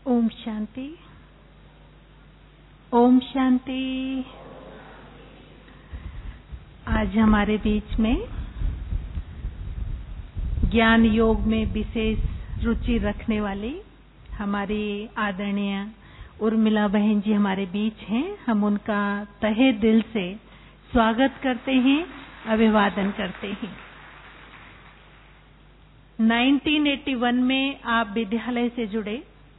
ओम शांति। ओम शांति। आज हमारे बीच में ज्ञान योग में विशेष रुचि रखने वाली हमारी आदरणीय उर्मिला बहन जी हमारे बीच हैं। हम उनका तहे दिल से स्वागत करते हैं, अभिवादन करते हैं। 1981 में आप विद्यालय से जुड़े,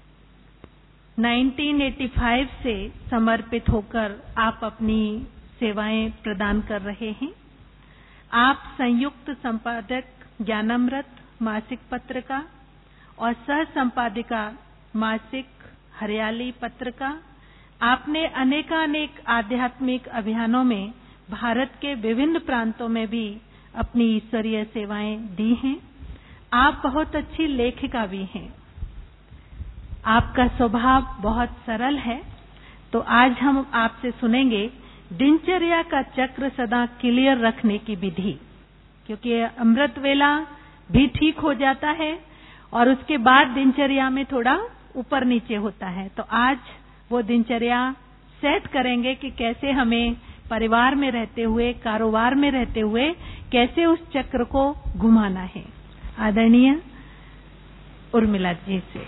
1985 से समर्पित होकर आप अपनी सेवाएं प्रदान कर रहे हैं। आप संयुक्त संपादक ज्ञानामृत मासिक पत्रिका और सह संपादिका मासिक हरियाली पत्रिका। आपने अनेकानेक आध्यात्मिक अभियानों में भारत के विभिन्न प्रांतों में भी अपनी ईश्वरीय सेवाएं दी हैं। आप बहुत अच्छी लेखिका भी हैं। आपका स्वभाव बहुत सरल है। तो आज हम आपसे सुनेंगे दिनचर्या का चक्र सदा क्लियर रखने की विधि, क्योंकि अमृत वेला भी ठीक हो जाता है और उसके बाद दिनचर्या में थोड़ा ऊपर नीचे होता है। तो आज वो दिनचर्या सेट करेंगे कि कैसे हमें परिवार में रहते हुए, कारोबार में रहते हुए कैसे उस चक्र को घुमाना है। आदरणीय उर्मिला जी से।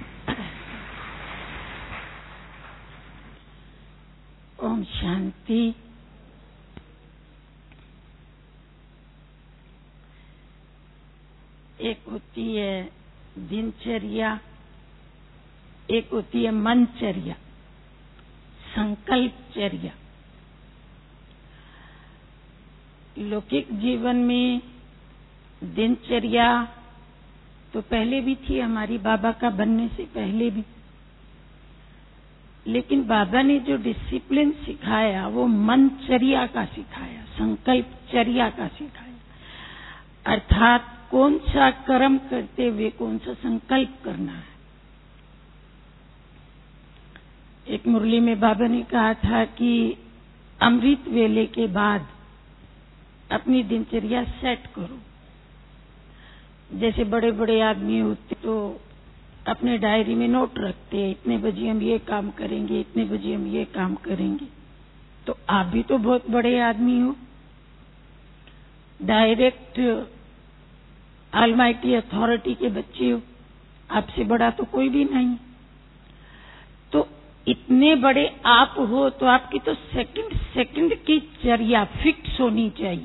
ओम शांति। एक होती है दिनचर्या, एक होती है मनचर्या, संकल्पचर्या। लौकिक जीवन में दिनचर्या तो पहले भी थी, हमारी बाबा का बनने से पहले भी, लेकिन बाबा ने जो डिसिप्लिन सिखाया वो मनचर्या का सिखाया, संकल्पचर्या का सिखाया। अर्थात कौन सा कर्म करते हुए कौन सा संकल्प करना है। एक मुरली में बाबा ने कहा था कि अमृत वेले के बाद अपनी दिनचर्या सेट करो। जैसे बड़े बड़े आदमी होते तो अपने डायरी में नोट रखते हैं, इतने बजे हम ये काम करेंगे, इतने बजे हम ये काम करेंगे। तो आप भी तो बहुत बड़े आदमी हो, डायरेक्ट ऑलमाइटी अथॉरिटी के बच्चे हो, आपसे बड़ा तो कोई भी नहीं। तो इतने बड़े आप हो तो आपकी तो सेकंड सेकंड की चर्या फिक्स होनी चाहिए।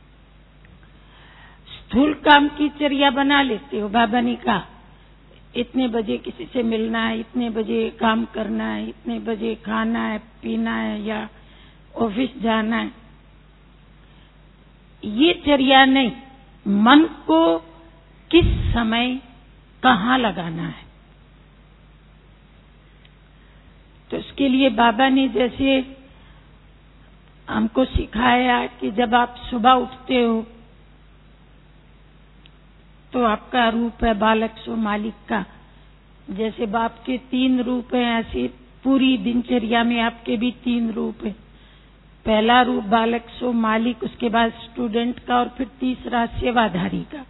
स्थूल काम की चर्या बना लेते हो। बाबा ने कहा इतने बजे किसी से मिलना है, इतने बजे काम करना है, इतने बजे खाना है, पीना है या ऑफिस जाना है। ये चर्या नहीं, मन को किस समय कहाँ लगाना है। तो इसके लिए बाबा ने जैसे हमको सिखाया कि जब आप सुबह उठते हो तो आपका रूप है बालक सो मालिक का। जैसे बाप के 3 रूप हैं, ऐसे पूरी दिनचर्या में आपके भी 3 रूप हैं। पहला रूप बालक सो मालिक, उसके बाद स्टूडेंट का और फिर तीसरा सेवाधारी का।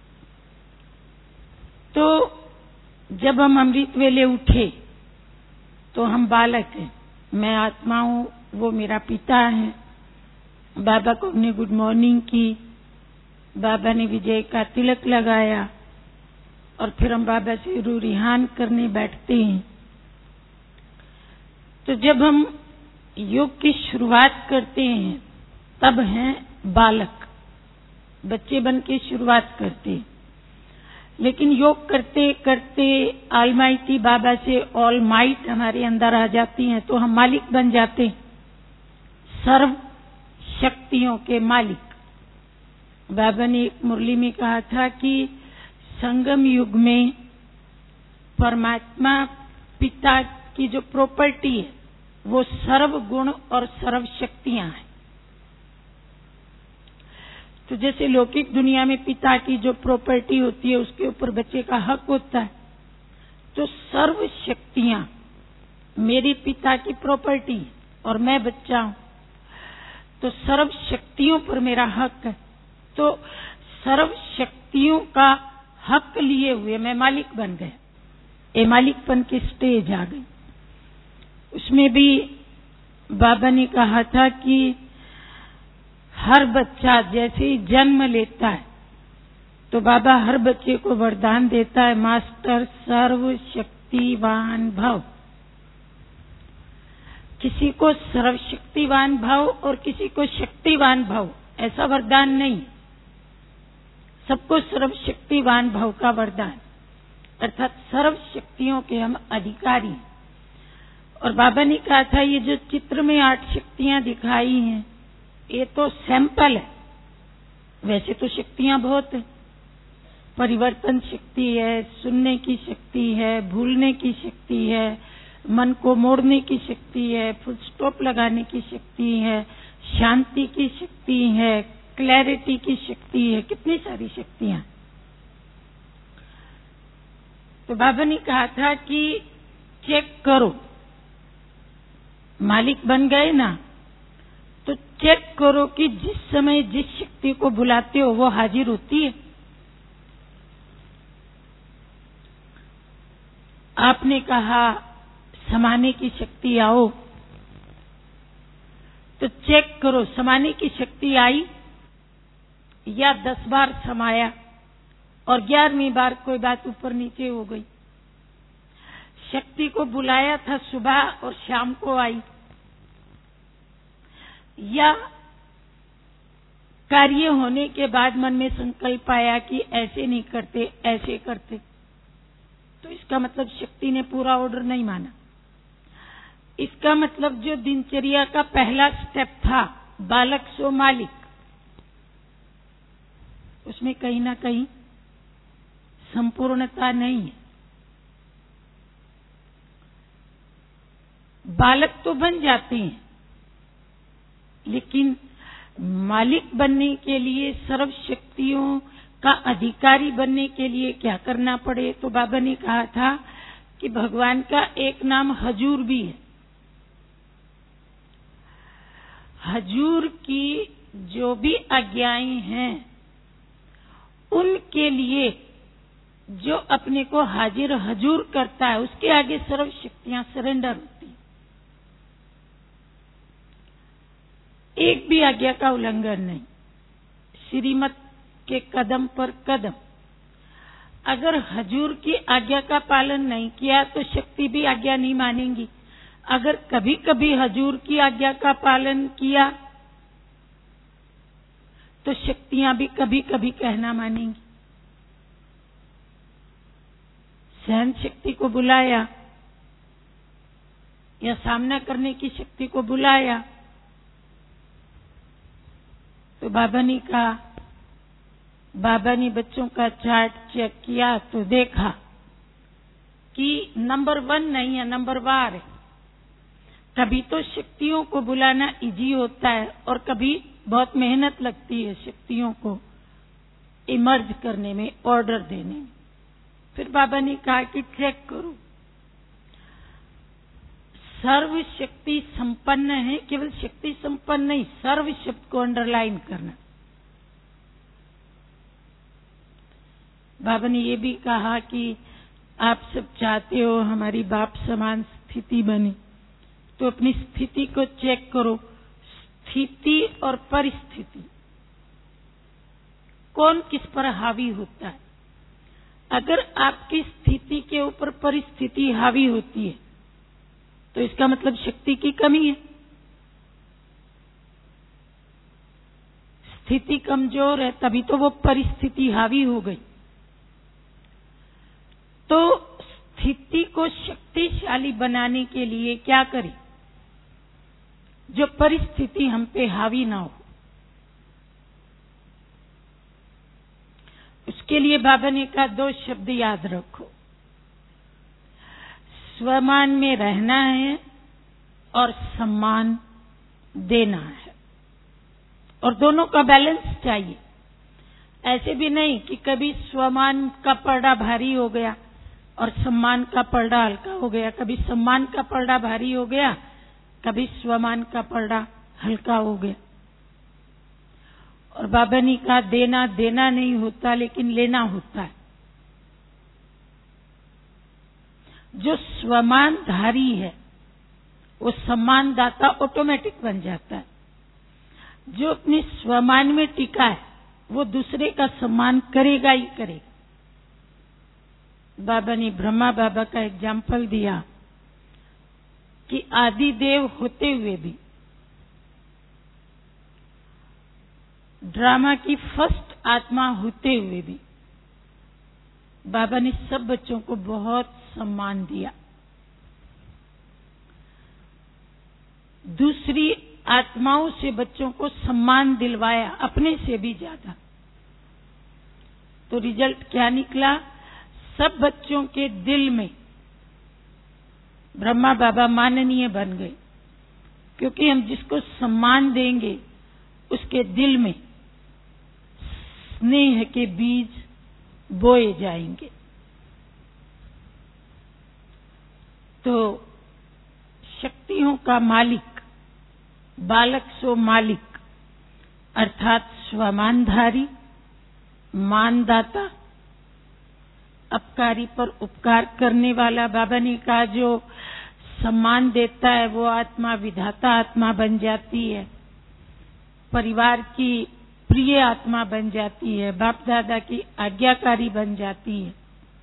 तो जब हम अमृत वेले उठे तो हम बालक हैं, मैं आत्मा हूँ, वो मेरा पिता है। बाबा को हमने गुड मॉर्निंग की, बाबा ने विजय का तिलक लगाया और फिर हम बाबा से रूरिहान करने बैठते हैं। तो जब हम योग की शुरुआत करते हैं तब हैं बालक, बच्चे बन के शुरुआत करते हैं। लेकिन योग करते करते ऑलमाइटी बाबा से ऑल माइट हमारे अंदर आ जाती हैं तो हम मालिक बन जाते हैं, सर्व शक्तियों के मालिक। बाबा ने एक मुरली में कहा था कि संगम युग में परमात्मा पिता की जो प्रॉपर्टी है वो सर्व गुण और सर्व शक्तियां हैं। तो जैसे लौकिक दुनिया में पिता की जो प्रॉपर्टी होती है उसके ऊपर बच्चे का हक होता है, तो सर्व शक्तियां मेरी पिता की प्रॉपर्टी और मैं बच्चा हूं, तो सर्व शक्तियों पर मेरा हक है। तो सर्व शक्तियों का हक लिए हुए मैं मालिक बन गया। ये मालिकपन की स्टेज आ गई। उसमें भी बाबा ने कहा था कि हर बच्चा जैसे ही जन्म लेता है तो बाबा हर बच्चे को वरदान देता है, मास्टर सर्वशक्तिवान भव। किसी को सर्वशक्तिवान भव और किसी को शक्तिवान भव, ऐसा वरदान नहीं। सबको सर्वशक्तिवान भव का वरदान, अर्थात सर्व शक्तियों के हम अधिकारी। और बाबा ने कहा था ये जो चित्र में 8 शक्तियां दिखाई हैं ये तो सैंपल है, वैसे तो शक्तियां बहुत है। परिवर्तन शक्ति है, सुनने की शक्ति है, भूलने की शक्ति है, मन को मोड़ने की शक्ति है, फुल स्टॉप लगाने की शक्ति है, शांति की शक्ति है, क्लैरिटी की शक्ति है, कितनी सारी शक्तियां। तो बाबा ने कहा था कि चेक करो, मालिक बन गए ना तो चेक करो कि जिस समय जिस शक्ति को बुलाते हो वो हाजिर होती है। आपने कहा समाने की शक्ति आओ, तो चेक करो समाने की शक्ति आई या 10 बार समाया और 11वीं बार कोई बात ऊपर नीचे हो गई। शक्ति को बुलाया था सुबह और शाम को आई, या कार्य होने के बाद मन में संकल्प आया कि ऐसे नहीं करते ऐसे करते, तो इसका मतलब शक्ति ने पूरा ऑर्डर नहीं माना। इसका मतलब जो दिनचर्या का पहला स्टेप था बालक सो मालिक, उसमें कहीं ना कहीं संपूर्णता नहीं है। बालक तो बन जाते हैं, लेकिन मालिक बनने के लिए, सर्व शक्तियों का अधिकारी बनने के लिए क्या करना पड़े? तो बाबा ने कहा था कि भगवान का एक नाम हजूर भी है। हजूर की जो भी आज्ञाएं हैं उनके लिए जो अपने को हाजिर हजूर करता है उसके आगे सर्व शक्तियां सरेंडर होती हैं। एक भी आज्ञा का उल्लंघन नहीं, श्रीमत के कदम पर कदम। अगर हजूर की आज्ञा का पालन नहीं किया तो शक्ति भी आज्ञा नहीं मानेंगी। अगर कभी कभी हजूर की आज्ञा का पालन किया तो शक्तियां भी कभी कभी कहना मानेंगी। सहन शक्ति को बुलाया या सामना करने की शक्ति को बुलाया तो बाबा ने कहा, बाबा ने बच्चों का चार्ट चेक किया तो देखा कि नंबर 1 नहीं है, नंबर वार है। कभी तो शक्तियों को बुलाना इजी होता है और कभी बहुत मेहनत लगती है शक्तियों को इमर्ज करने में, ऑर्डर देने में। फिर बाबा ने कहा कि चेक करो, सर्व शक्ति संपन्न है, केवल शक्ति संपन्न नहीं, सर्व शब्द को अंडरलाइन करना। बाबा ने ये भी कहा कि आप सब चाहते हो हमारी बाप समान स्थिति बने, तो अपनी स्थिति को चेक करो। स्थिति और परिस्थिति कौन किस पर हावी होता है? अगर आपकी स्थिति के ऊपर परिस्थिति हावी होती है तो इसका मतलब शक्ति की कमी है। स्थिति कमजोर है तभी तो वो परिस्थिति हावी हो गई। तो स्थिति को शक्तिशाली बनाने के लिए क्या करें? जो परिस्थिति हम पे हावी ना हो। उसके लिए बाबा ने कहा 2 शब्द याद रखो, स्वमान में रहना है और सम्मान देना है, और दोनों का बैलेंस चाहिए। ऐसे भी नहीं कि कभी स्वमान का पलड़ा भारी हो गया और सम्मान का पलड़ा हल्का हो गया, कभी सम्मान का पलड़ा भारी हो गया, कभी स्वमान का पलड़ा हल्का हो गया। और बाबा ने कहा देना देना नहीं होता, लेकिन लेना होता है। जो स्वमानधारी है वो सम्मानदाता ऑटोमेटिक बन जाता है। जो अपने स्वमान में टिका है वो दूसरे का सम्मान करेगा ही करेगा। बाबा ने ब्रह्मा बाबा का एग्जाम्पल दिया कि आदि देव होते हुए भी, ड्रामा की फर्स्ट आत्मा होते हुए भी बाबा ने सब बच्चों को बहुत सम्मान दिया। दूसरी आत्माओं से बच्चों को सम्मान दिलवाया, अपने से भी ज्यादा। तो रिजल्ट क्या निकला? सब बच्चों के दिल में ब्रह्मा बाबा माननीय बन गए, क्योंकि हम जिसको सम्मान देंगे उसके दिल में स्नेह के बीज बोए जाएंगे। तो शक्तियों का मालिक बालक सो मालिक, अर्थात स्वमानधारी, मानदाता, अपकारी पर उपकार करने वाला। बाबा ने कहा जो सम्मान देता है वो आत्मा विधाता आत्मा बन जाती है, परिवार की प्रिय आत्मा बन जाती है, बाप दादा की आज्ञाकारी बन जाती है,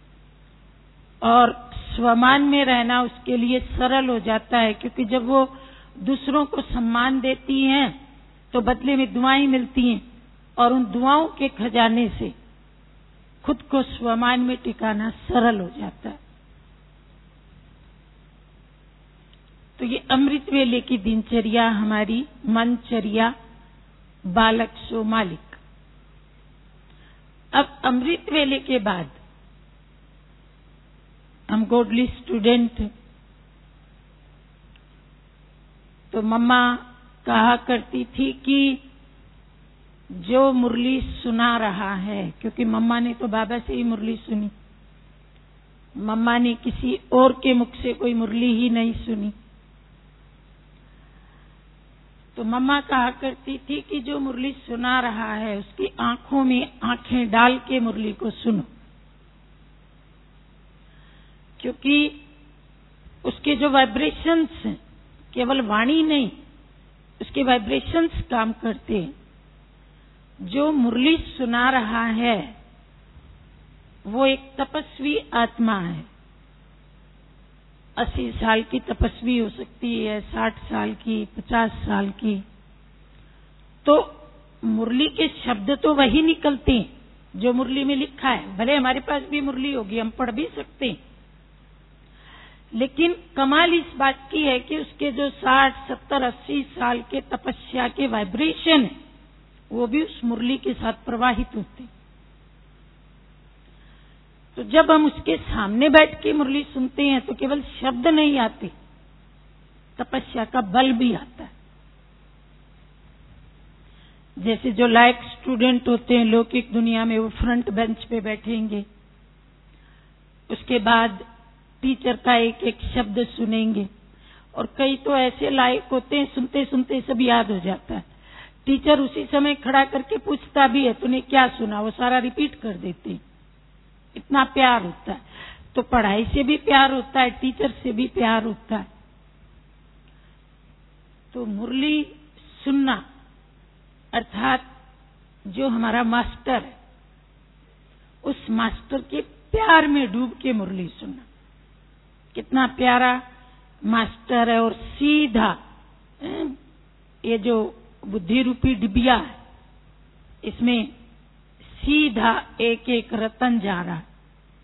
और स्वमान में रहना उसके लिए सरल हो जाता है, क्योंकि जब वो दूसरों को सम्मान देती हैं तो बदले में दुआएं मिलती हैं, और उन दुआओं के खजाने से खुद को स्वमान में टिकाना सरल हो जाता है। तो ये अमृत वेले की दिनचर्या हमारी मनचर्या, बालक सो मालिक। अब अमृत वेले के बाद हम गॉडली स्टूडेंट, तो मम्मा कहा करती थी कि जो मुरली सुना रहा है, क्योंकि मम्मा ने तो बाबा से ही मुरली सुनी, मम्मा ने किसी और के मुख से कोई मुरली ही नहीं सुनी। तो मम्मा कहा करती थी कि जो मुरली सुना रहा है उसकी आंखों में आंखें डाल के मुरली को सुनो, क्योंकि उसके जो वाइब्रेशंस हैं, केवल वाणी नहीं, उसके वाइब्रेशंस काम करते हैं। जो मुरली सुना रहा है वो एक तपस्वी आत्मा है। 80 साल की तपस्वी हो सकती है, 60 साल की, 50 साल की। तो मुरली के शब्द तो वही निकलते हैं जो मुरली में लिखा है। भले हमारे पास भी मुरली होगी, हम पढ़ भी सकते हैं, लेकिन कमाल इस बात की है कि उसके जो 60, 70, 80 साल के तपस्या के वाइब्रेशन है वो भी उस मुरली के साथ प्रवाहित होते। तो जब हम उसके सामने बैठ के मुरली सुनते हैं तो केवल शब्द नहीं आते, तपस्या का बल भी आता है। जैसे जो लायक स्टूडेंट होते हैं लौकिक दुनिया में, वो फ्रंट बेंच पे बैठेंगे, उसके बाद टीचर का एक एक शब्द सुनेंगे, और कई तो ऐसे लायक होते हैं सुनते सुनते सब याद हो जाता है। टीचर उसी समय खड़ा करके पूछता भी है तूने क्या सुना, वो सारा रिपीट कर देते हैं, इतना प्यार होता है। तो पढ़ाई से भी प्यार होता है, टीचर से भी प्यार होता है। तो मुरली सुनना अर्थात जो हमारा मास्टर है उस मास्टर के प्यार में डूब के मुरली सुनना। कितना प्यारा मास्टर है, और सीधा ये जो बुद्धि रूपी डिबिया है इसमें सीधा एक एक रतन जा रहा है।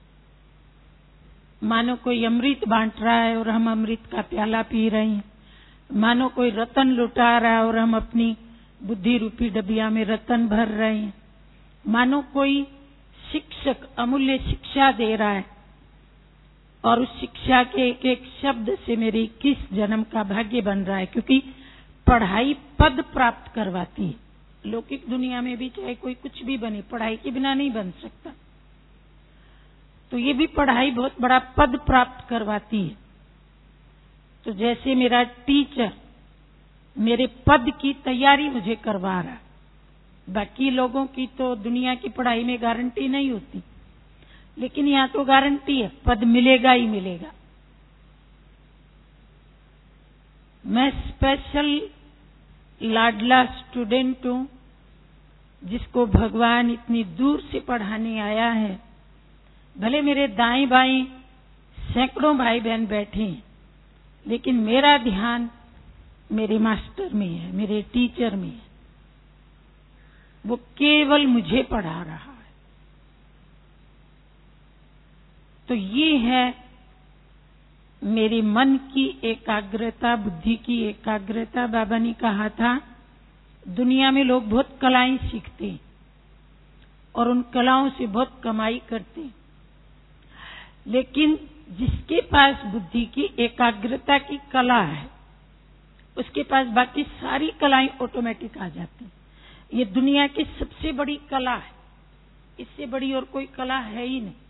मानो कोई अमृत बांट रहा है और हम अमृत का प्याला पी रहे हैं, मानो कोई रतन लुटा रहा है और हम अपनी बुद्धि रूपी डबिया में रतन भर रहे हैं, मानो कोई शिक्षक अमूल्य शिक्षा दे रहा है और उस शिक्षा के एक एक शब्द से मेरे 21 जन्म का भाग्य बन रहा है। क्योंकि पढ़ाई पद प्राप्त करवाती है। लौकिक दुनिया में भी चाहे कोई कुछ भी बने, पढ़ाई के बिना नहीं बन सकता। तो ये भी पढ़ाई बहुत बड़ा पद प्राप्त करवाती है। तो जैसे मेरा टीचर मेरे पद की तैयारी मुझे करवा रहा है, बाकी लोगों की तो दुनिया की पढ़ाई में गारंटी नहीं होती, लेकिन यहाँ तो गारंटी है, पद मिलेगा ही मिलेगा। मैं स्पेशल लाडला स्टूडेंट हूं, जिसको भगवान इतनी दूर से पढ़ाने आया है। भले मेरे दाएं बाएं सैकड़ों भाई बहन बैठे हैं, लेकिन मेरा ध्यान मेरे मास्टर में है, मेरे टीचर में है। वो केवल मुझे पढ़ा रहा है। तो ये है मेरे मन की एकाग्रता, बुद्धि की एकाग्रता। बाबा ने कहा था, दुनिया में लोग बहुत कलाएं सीखते हैं और उन कलाओं से बहुत कमाई करते हैं, लेकिन जिसके पास बुद्धि की एकाग्रता की कला है, उसके पास बाकी सारी कलाएं ऑटोमेटिक आ जाती हैं। ये दुनिया की सबसे बड़ी कला है, इससे बड़ी और कोई कला है ही नहीं।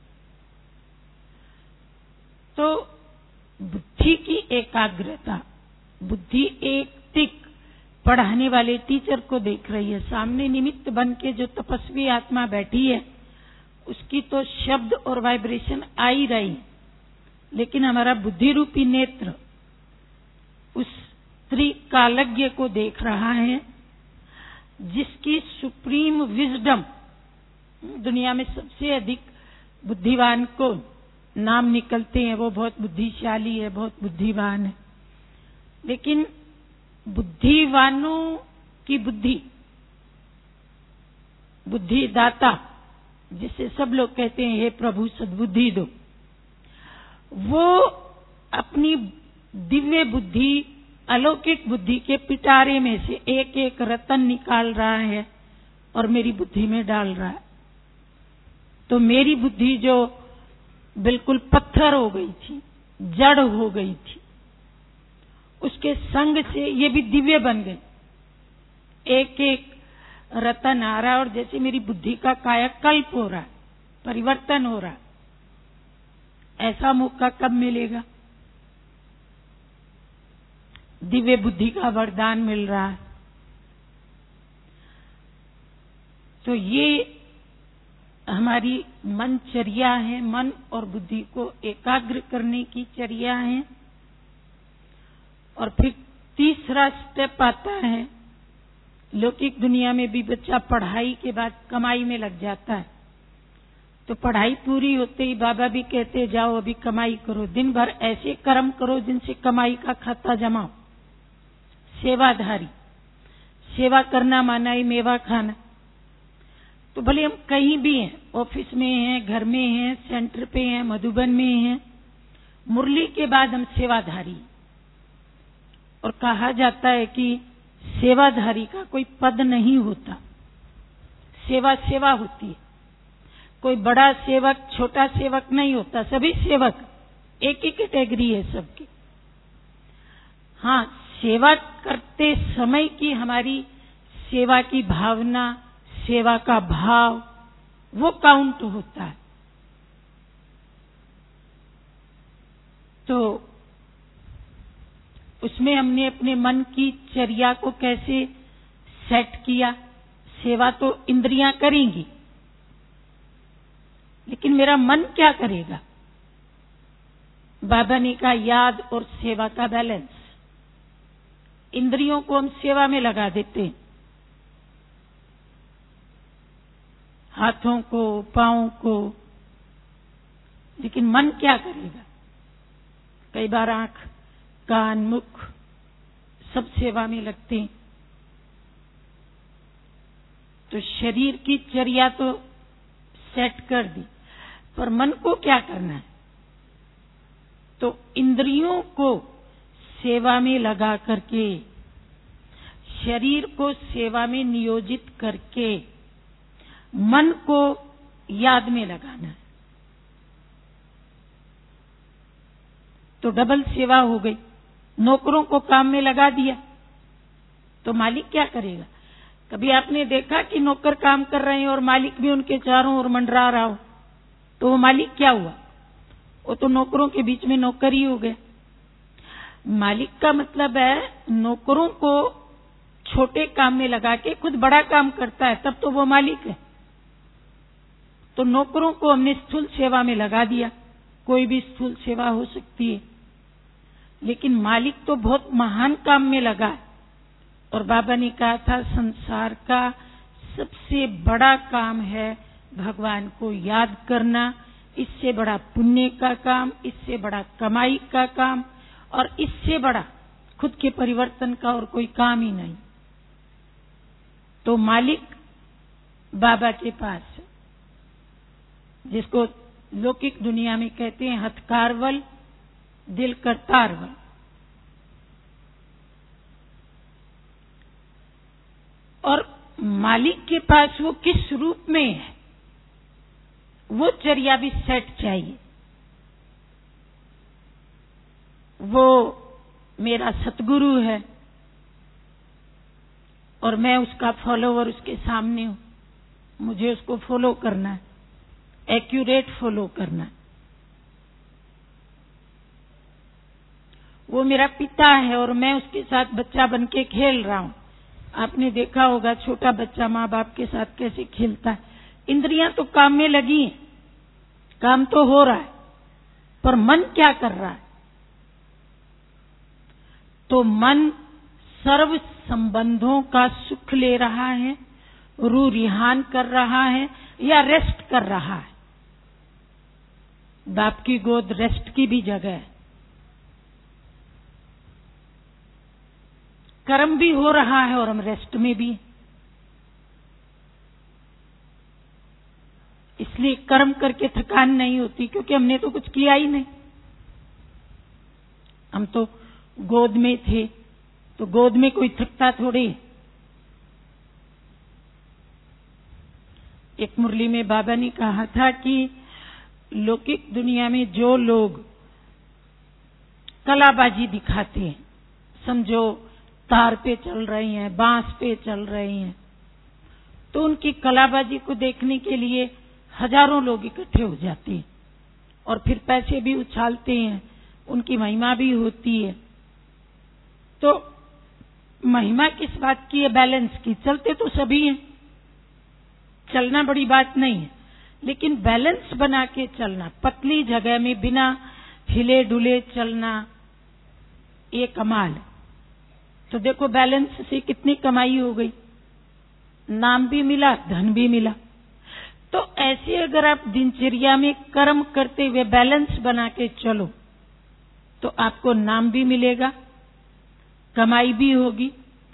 तो बुद्धि की एकाग्रता, बुद्धि एक टिक पढ़ाने वाले टीचर को देख रही है। सामने निमित्त बन के जो तपस्वी आत्मा बैठी है, उसकी तो शब्द और वाइब्रेशन आ ही रही, लेकिन हमारा बुद्धि रूपी नेत्र उस त्रिकालज्ञ को देख रहा है, जिसकी सुप्रीम विजडम, दुनिया में सबसे अधिक बुद्धिवान को नाम निकलते हैं, वो बहुत बुद्धिशाली है, बहुत बुद्धिवान है। लेकिन बुद्धिवानों की बुद्धि, बुद्धिदाता जिसे सब लोग कहते हैं, हे प्रभु सद्बुद्धि दो, वो अपनी दिव्य बुद्धि, अलौकिक बुद्धि के पिटारे में से एक एक रतन निकाल रहा है और मेरी बुद्धि में डाल रहा है। तो मेरी बुद्धि जो बिल्कुल पत्थर हो गई थी, जड़ हो गई थी, उसके संग से ये भी दिव्य बन गई। एक एक रतन आ रहा है और जैसे मेरी बुद्धि का कायाकल्प हो रहा है, परिवर्तन हो रहा है। ऐसा मौका कब मिलेगा? दिव्य बुद्धि का वरदान मिल रहा है। तो ये हमारी मनचर्या है, मन और बुद्धि को एकाग्र करने की चर्या है। और फिर तीसरा स्टेप आता है, लौकिक दुनिया में भी बच्चा पढ़ाई के बाद कमाई में लग जाता है। तो पढ़ाई पूरी होते ही बाबा भी कहते जाओ अभी कमाई करो, दिन भर ऐसे कर्म करो जिनसे कमाई का खाता जमाओ। सेवाधारी, सेवा करना माना ही मेवा खाना। तो भले हम कहीं भी हैं, ऑफिस में हैं, घर में हैं, सेंटर पे हैं, मधुबन में हैं, मुरली के बाद हम सेवाधारी। और कहा जाता है कि सेवाधारी का कोई पद नहीं होता, सेवा सेवा होती है। कोई बड़ा सेवक छोटा सेवक नहीं होता, सभी सेवक एक ही कैटेगरी है सबकी। हाँ, सेवा करते समय की हमारी सेवा की भावना, सेवा का भाव, वो काउंट होता है। तो उसमें हमने अपने मन की चर्या को कैसे सेट किया। सेवा तो इंद्रियां करेंगी, लेकिन मेरा मन क्या करेगा? बाबा ने कहा याद और सेवा का बैलेंस। इंद्रियों को हम सेवा में लगा देते हैं, हाथों को, पांवों को, लेकिन मन क्या करेगा? कई बार आंख, कान, मुख सब सेवा में लगते हैं। तो शरीर की चर्या तो सेट कर दी, पर मन को क्या करना है? तो इंद्रियों को सेवा में लगा करके, शरीर को सेवा में नियोजित करके मन को याद में लगाना है। तो डबल सेवा हो गई। नौकरों को काम में लगा दिया तो मालिक क्या करेगा? कभी आपने देखा कि नौकर काम कर रहे हैं और मालिक भी उनके चारों ओर मंडरा रहा हो, तो वो मालिक क्या हुआ? वो तो नौकरों के बीच में नौकर ही हो गया। मालिक का मतलब है नौकरों को छोटे काम में लगा के खुद बड़ा काम करता है, तब तो वो मालिक है। तो नौकरों को हमने स्थूल सेवा में लगा दिया। कोई भी स्थूल सेवा हो सकती है। लेकिन मालिक तो बहुत महान काम में लगा है। और बाबा ने कहा था संसार का सबसे बड़ा काम है भगवान को याद करना, इससे बड़ा पुण्य का काम, इससे बड़ा कमाई का काम और इससे बड़ा खुद के परिवर्तन का और कोई काम ही नहीं। तो मालिक बाबा के पास, जिसको लौकिक दुनिया में कहते हैं हथकारवल, दिल करतारवल। और मालिक के पास वो किस रूप में है, वो चर्या भी सेट चाहिए। वो मेरा सतगुरु है और मैं उसका फॉलोवर उसके सामने हूं, मुझे उसको फॉलो करना है, एक्यूरेट फॉलो करना है। वो मेरा पिता है और मैं उसके साथ बच्चा बन के खेल रहा हूं। आपने देखा होगा छोटा बच्चा माँ बाप के साथ कैसे खेलता है। इंद्रियां तो काम में लगी हैं, काम तो हो रहा है, पर मन क्या कर रहा है? तो मन सर्व संबंधों का सुख ले रहा है, रूह रिहान कर रहा है या रेस्ट कर रहा है। बाप की गोद रेस्ट की भी जगह है। कर्म भी हो रहा है और हम रेस्ट में भी। इसलिए कर्म करके थकान नहीं होती, क्योंकि हमने तो कुछ किया ही नहीं। हम तो गोद में थे, तो गोद में कोई थकता थोड़ी। एक मुरली में बाबा ने कहा था कि लौकिक दुनिया में जो लोग कलाबाजी दिखाते हैं, समझो तार पे चल रही हैं, बांस पे चल रही हैं, तो उनकी कलाबाजी को देखने के लिए हजारों लोग इकट्ठे हो जाते हैं और फिर पैसे भी उछालते हैं, उनकी महिमा भी होती है। तो महिमा किस बात की है? बैलेंस की। चलते तो सभी हैं, चलना बड़ी बात नहीं है, लेकिन बैलेंस बना के चलना, पतली जगह में बिना हिले डुले चलना, ये कमाल है। तो देखो बैलेंस से कितनी कमाई हो गई, नाम भी मिला, धन भी मिला। तो ऐसे अगर आप दिनचर्या में कर्म करते हुए बैलेंस बना के चलो, तो आपको नाम भी मिलेगा, कमाई भी होगी।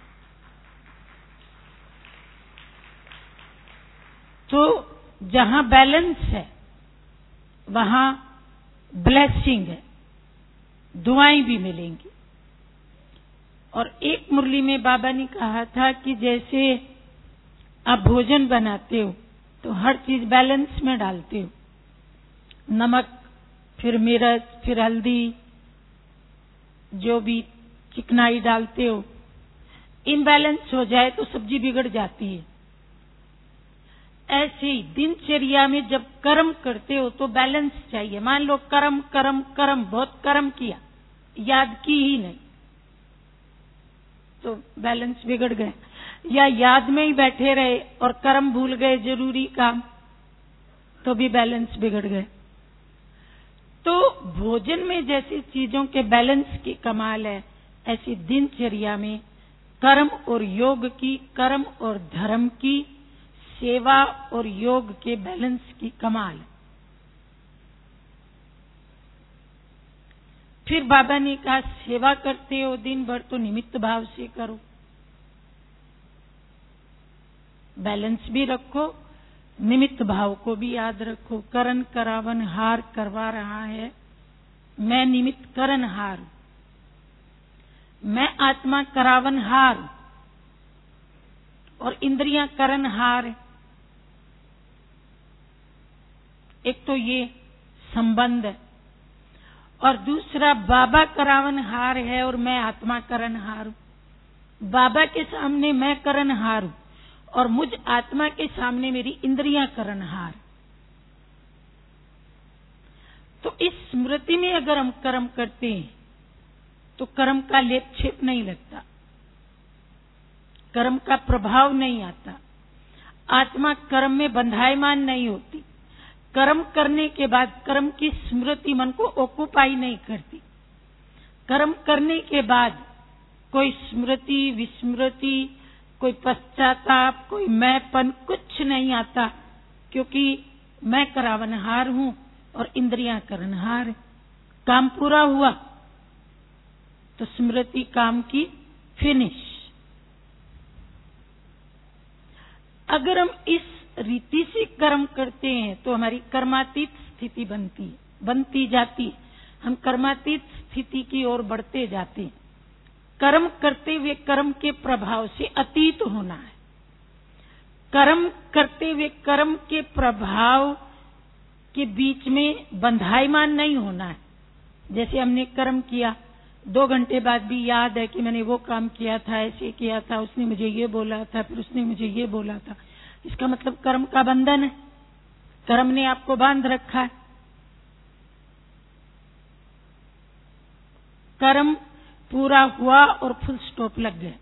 तो जहां बैलेंस है वहां ब्लेसिंग है, दुआएं भी मिलेंगी। और एक मुरली में बाबा ने कहा था कि जैसे आप भोजन बनाते हो तो हर चीज बैलेंस में डालते हो, नमक, फिर मिर्च, फिर हल्दी, जो भी चिकनाई डालते हो, इम्बैलेंस हो जाए तो सब्जी बिगड़ जाती है। ऐसे ही दिनचर्या में जब कर्म करते हो तो बैलेंस चाहिए। मान लो कर्म कर्म कर्म, बहुत कर्म किया, याद की ही नहीं, तो बैलेंस बिगड़ गए। या याद में ही बैठे रहे और कर्म भूल गए जरूरी काम, तो भी बैलेंस बिगड़ गए। तो भोजन में जैसी चीजों के बैलेंस की कमाल है, ऐसी दिनचर्या में कर्म और योग की, कर्म और धर्म की, सेवा और योग के बैलेंस की कमाल है। फिर बाबा ने कहा सेवा करते हो दिन भर तो निमित्त भाव से करो, बैलेंस भी रखो, निमित्त भाव को भी याद रखो। करन करावन हार करवा रहा है, मैं निमित्त करन हार, मैं आत्मा करावन हार और इंद्रियां करन हार। एक तो ये संबंध है, और दूसरा बाबा करावन हार है और मैं आत्मा करन हार हूं। बाबा के सामने मैं करन हार हूं और मुझ आत्मा के सामने मेरी इंद्रियां करन हार। तो इस स्मृति में अगर हम कर्म करते हैं तो कर्म का लेप छेप नहीं लगता, कर्म का प्रभाव नहीं आता, आत्मा कर्म में बंधायमान नहीं होती। कर्म करने के बाद कर्म की स्मृति मन को ऑक्युपाई नहीं करती। कर्म करने के बाद कोई स्मृति विस्मृति, कोई पश्चाताप, कोई मैंपन कुछ नहीं आता, क्योंकि मैं करावनहार हूं और इंद्रियां करनहार है। काम पूरा हुआ तो स्मृति काम की फिनिश। अगर हम इस रीति से कर्म करते हैं तो हमारी कर्मातीत स्थिति बनती जाती, हम कर्मातीत स्थिति की ओर बढ़ते जाते हैं। कर्म करते हुए कर्म के प्रभाव से अतीत होना है। कर्म करते हुए कर्म के प्रभाव के बीच में बंधायमान नहीं होना है। जैसे हमने कर्म किया, 2 घंटे बाद भी याद है कि मैंने वो काम किया था, ऐसे किया था, उसने मुझे ये बोला था, फिर उसने मुझे ये बोला था। इसका मतलब कर्म का बंधन है, कर्म ने आपको बांध रखा है। कर्म पूरा हुआ और फुल स्टॉप लग गया,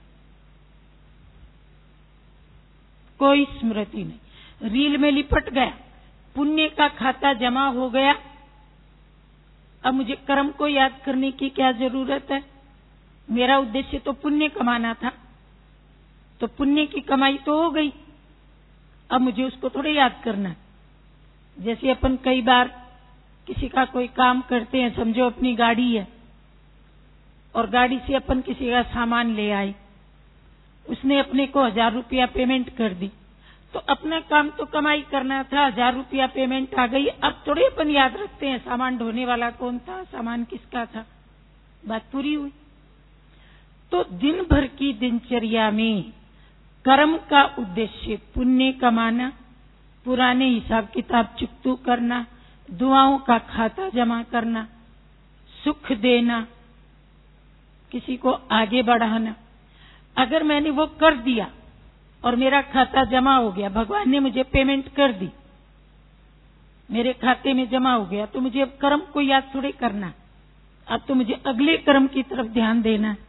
कोई स्मृति नहीं, रील में लिपट गया, पुण्य का खाता जमा हो गया। अब मुझे कर्म को याद करने की क्या जरूरत है? मेरा उद्देश्य तो पुण्य कमाना था, तो पुण्य की कमाई तो हो गई, अब मुझे उसको थोड़े याद करना है। जैसे अपन कई बार किसी का कोई काम करते हैं, समझो अपनी गाड़ी है और गाड़ी से अपन किसी का सामान ले आए, उसने अपने को 1000 रुपया पेमेंट कर दी, तो अपना काम तो कमाई करना था, 1000 रुपया पेमेंट आ गई। अब थोड़े अपन याद रखते हैं सामान ढोने वाला कौन था, सामान किसका था, बात पूरी हुई। तो दिन भर की दिनचर्या में कर्म का उद्देश्य पुण्य कमाना, पुराने हिसाब किताब चुकतू करना, दुआओं का खाता जमा करना, सुख देना, किसी को आगे बढ़ाना। अगर मैंने वो कर दिया और मेरा खाता जमा हो गया, भगवान ने मुझे पेमेंट कर दी, मेरे खाते में जमा हो गया, तो मुझे अब कर्म को याद थोड़े करना, अब तो मुझे अगले कर्म की तरफ ध्यान देना है।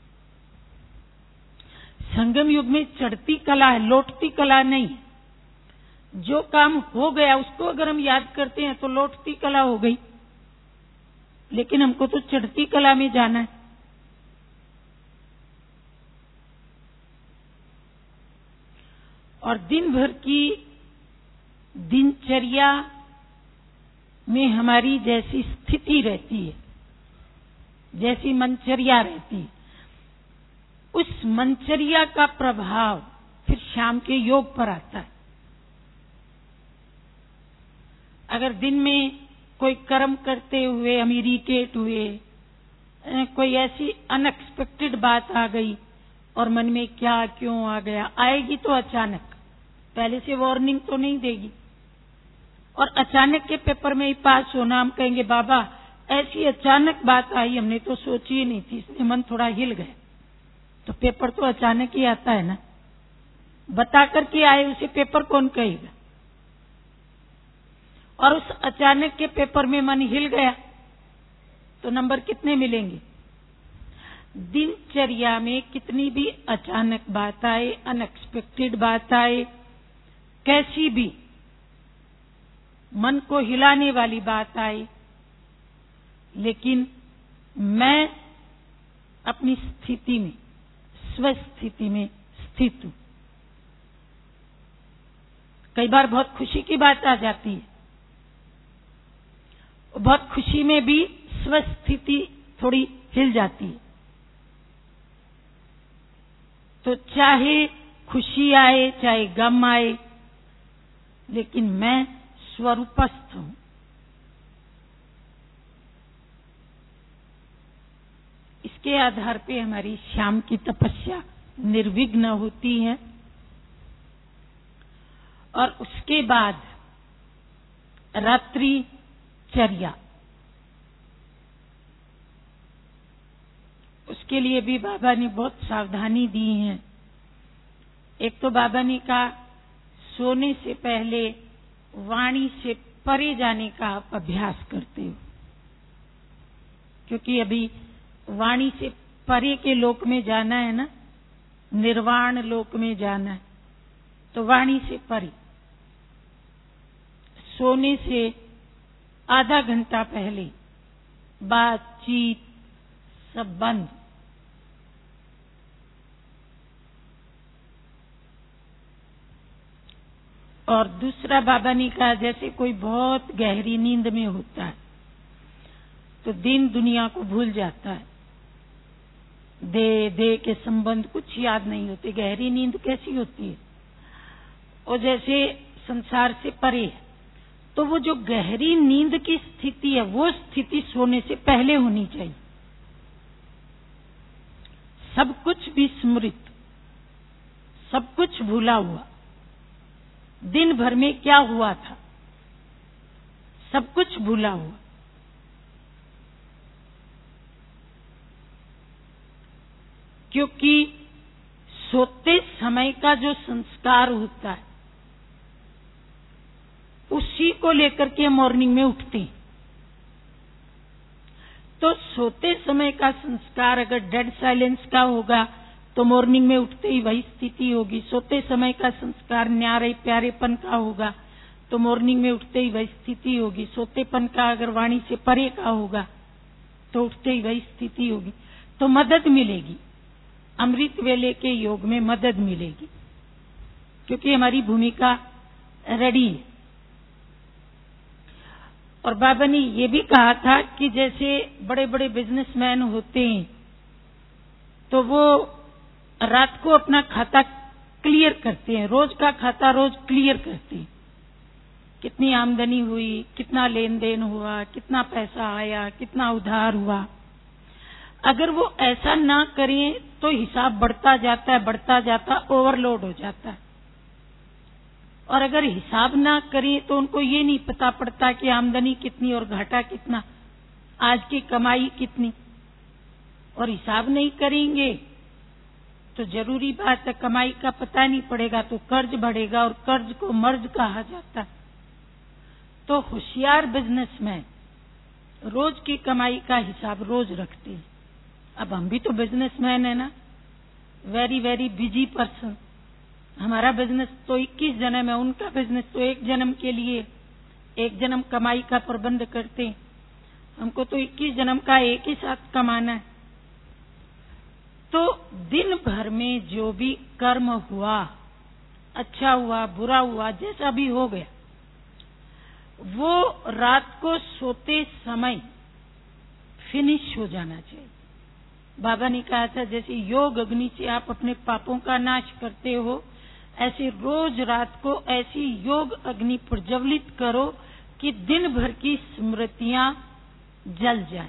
संगम युग में चढ़ती कला है, लौटती कला नहीं। जो काम हो गया उसको अगर हम याद करते हैं तो लौटती कला हो गई, लेकिन हमको तो चढ़ती कला में जाना है। और दिन भर की दिनचर्या में हमारी जैसी स्थिति रहती है, जैसी मनचर्या रहती है, उस मनचर्या का प्रभाव फिर शाम के योग पर आता है। अगर दिन में कोई कर्म करते हुए हम इरिटेट हुए, कोई ऐसी अनएक्सपेक्टेड बात आ गई और मन में क्या क्यों आ गया, आएगी तो अचानक, पहले से वार्निंग तो नहीं देगी, और अचानक के पेपर में ही पास होना, हम कहेंगे बाबा ऐसी अचानक बात आई, हमने तो सोची ही नहीं थी, इसलिए मन थोड़ा हिल गया। तो पेपर तो अचानक ही आता है ना, बता करके आए उसे पेपर कौन कहेगा? और उस अचानक के पेपर में मन हिल गया तो नंबर कितने मिलेंगे? दिनचर्या में कितनी भी अचानक बात आए, अनएक्सपेक्टेड बात आए, कैसी भी मन को हिलाने वाली बात आए, लेकिन मैं अपनी स्थिति में, स्वस्थिति में स्थित हूं। कई बार बहुत खुशी की बात आ जाती है, बहुत खुशी में भी स्वस्थिति थोड़ी हिल जाती है। तो चाहे खुशी आए चाहे गम आए, लेकिन मैं स्वरूपस्थ हूं। इसके आधार पे हमारी शाम की तपस्या निर्विघ्न होती है। और उसके बाद रात्रि चर्या, उसके लिए भी बाबा ने बहुत सावधानी दी है। एक तो बाबा ने कहा सोने से पहले वाणी से परे जाने का आप अभ्यास करते हो, क्योंकि अभी वाणी से परे के लोक में जाना है ना, निर्वाण लोक में जाना है, तो वाणी से परे सोने से आधा घंटा पहले बातचीत, सब बंद। और दूसरा बाबा ने कहा, जैसे कोई बहुत गहरी नींद में होता है तो दिन दुनिया को भूल जाता है, देह के संबंध कुछ याद नहीं होते। गहरी नींद कैसी होती है? और जैसे संसार से परे है, तो वो जो गहरी नींद की स्थिति है, वो स्थिति सोने से पहले होनी चाहिए। सब कुछ विस्मृत, सब कुछ भूला हुआ, दिन भर में क्या हुआ था सब कुछ भूला हुआ। क्योंकि सोते समय का जो संस्कार होता है उसी को लेकर के मॉर्निंग में उठते हैं। तो सोते समय का संस्कार अगर डेड साइलेंस का होगा तो मॉर्निंग में उठते ही वही स्थिति होगी। सोते समय का संस्कार न्यारे प्यारेपन का होगा तो मॉर्निंग में उठते ही वही स्थिति होगी। सोतेपन का अगर वाणी से परे का होगा तो उठते ही वही स्थिति होगी। तो मदद मिलेगी, अमृत वेले के योग में मदद मिलेगी, क्योंकि हमारी भूमिका रेडी है। और बाबा ने ये भी कहा था कि जैसे बड़े बड़े बिजनेसमैन होते हैं तो वो रात को अपना खाता क्लियर करते हैं, रोज का खाता रोज क्लियर करते हैं। कितनी आमदनी हुई, कितना लेन देन हुआ, कितना पैसा आया, कितना उधार हुआ। अगर वो ऐसा ना करें तो हिसाब बढ़ता जाता, ओवरलोड हो जाता है। और अगर हिसाब ना करें तो उनको ये नहीं पता पड़ता कि आमदनी कितनी और घाटा कितना, आज की कमाई कितनी। और हिसाब नहीं करेंगे तो जरूरी बात है कमाई का पता नहीं पड़ेगा तो कर्ज बढ़ेगा, और कर्ज को मर्ज कहा जाता। तो होशियार बिजनेसमैन रोज की कमाई का हिसाब रोज रखते हैं। अब हम भी तो बिजनेसमैन है ना, वेरी वेरी बिजी पर्सन। हमारा बिजनेस तो 21 जन्म है, उनका बिजनेस तो एक जन्म के लिए, एक जन्म कमाई का प्रबंध करते हैं। हमको तो 21 जन्म का एक ही साथ कमाना है। तो दिन भर में जो भी कर्म हुआ, अच्छा हुआ बुरा हुआ, जैसा भी हो गया, वो रात को सोते समय फिनिश हो जाना चाहिए। बाबा ने कहा था जैसे योग अग्नि से आप अपने पापों का नाश करते हो, ऐसे रोज रात को ऐसी योग अग्नि प्रज्वलित करो कि दिन भर की स्मृतियां जल जाएं।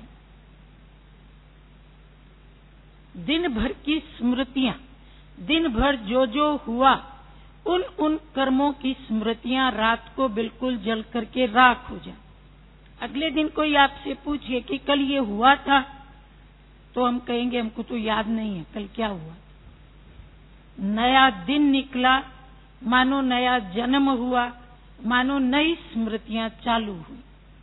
दिन भर की स्मृतियां, दिन भर जो जो हुआ उन कर्मों की स्मृतियां रात को बिल्कुल जल करके राख हो जाए। अगले दिन कोई आपसे पूछे कि कल ये हुआ था, तो हम कहेंगे हमको तो याद नहीं है कल क्या हुआ। नया दिन निकला, मानो नया जन्म हुआ, मानो नई स्मृतियां चालू हुई।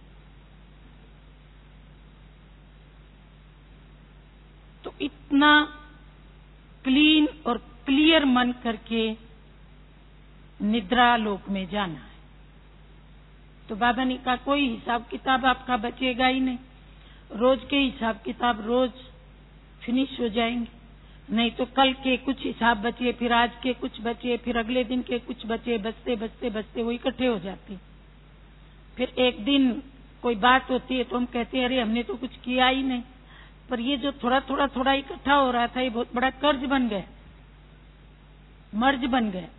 तो इतना क्लीन और क्लियर मन करके निद्रा लोक में जाना है। तो बाबा ने कहा कोई हिसाब किताब आपका बचेगा ही नहीं, रोज के हिसाब किताब रोज फिनिश हो जाएंगे। नहीं तो कल के कुछ हिसाब बचे, फिर आज के कुछ बचे, फिर अगले दिन के कुछ बचे, बचते बचते बचते वो इकट्ठे हो जाते। फिर एक दिन कोई बात होती है तो हम कहते हैं अरे हमने तो कुछ किया ही नहीं, पर ये जो थोड़ा थोड़ा थोड़ा इकट्ठा हो रहा था ये बहुत बड़ा कर्ज बन गया, मर्ज बन गया।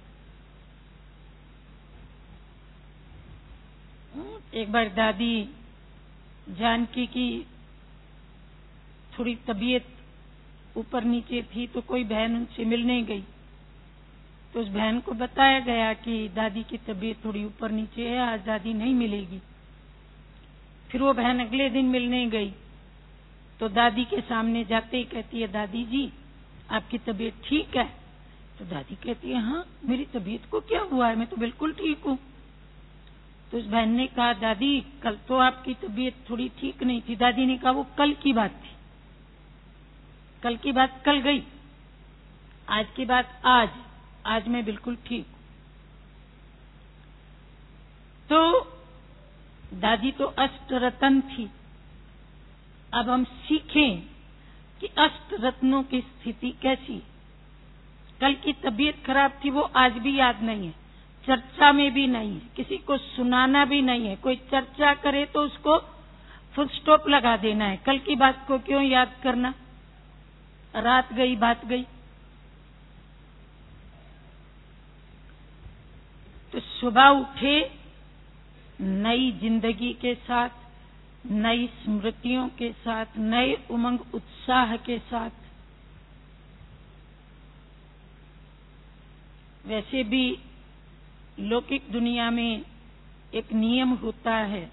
एक बार दादी जानकी की थोड़ी तबीयत ऊपर नीचे थी तो कोई बहन उनसे मिलने गई, तो उस बहन को बताया गया कि दादी की तबीयत थोड़ी ऊपर नीचे है, आज दादी नहीं मिलेगी। फिर वो बहन अगले दिन मिलने गई तो दादी के सामने जाते ही कहती है दादी जी आपकी तबीयत ठीक है? तो दादी कहती है हाँ मेरी तबीयत को क्या हुआ है, मैं तो बिल्कुल ठीक हूँ। तो उस बहन ने कहा दादी कल तो आपकी तबीयत थोड़ी ठीक नहीं थी। दादी ने कहा वो कल की बात थी, कल की बात कल गई, आज की बात आज मैं बिल्कुल ठीक हूं। तो दादी तो अष्ट रतन थी। अब हम सीखें कि अष्ट रत्नों की स्थिति कैसी है। कल की तबीयत खराब थी वो आज भी याद नहीं है, चर्चा में भी नहीं है, किसी को सुनाना भी नहीं है। कोई चर्चा करे तो उसको फुल स्टॉप लगा देना है। कल की बात को क्यों याद करना, रात गई बात गई। तो सुबह उठे नई जिंदगी के साथ, नई स्मृतियों के साथ, नए उमंग उत्साह के साथ। वैसे भी लौकिक दुनिया में एक नियम होता है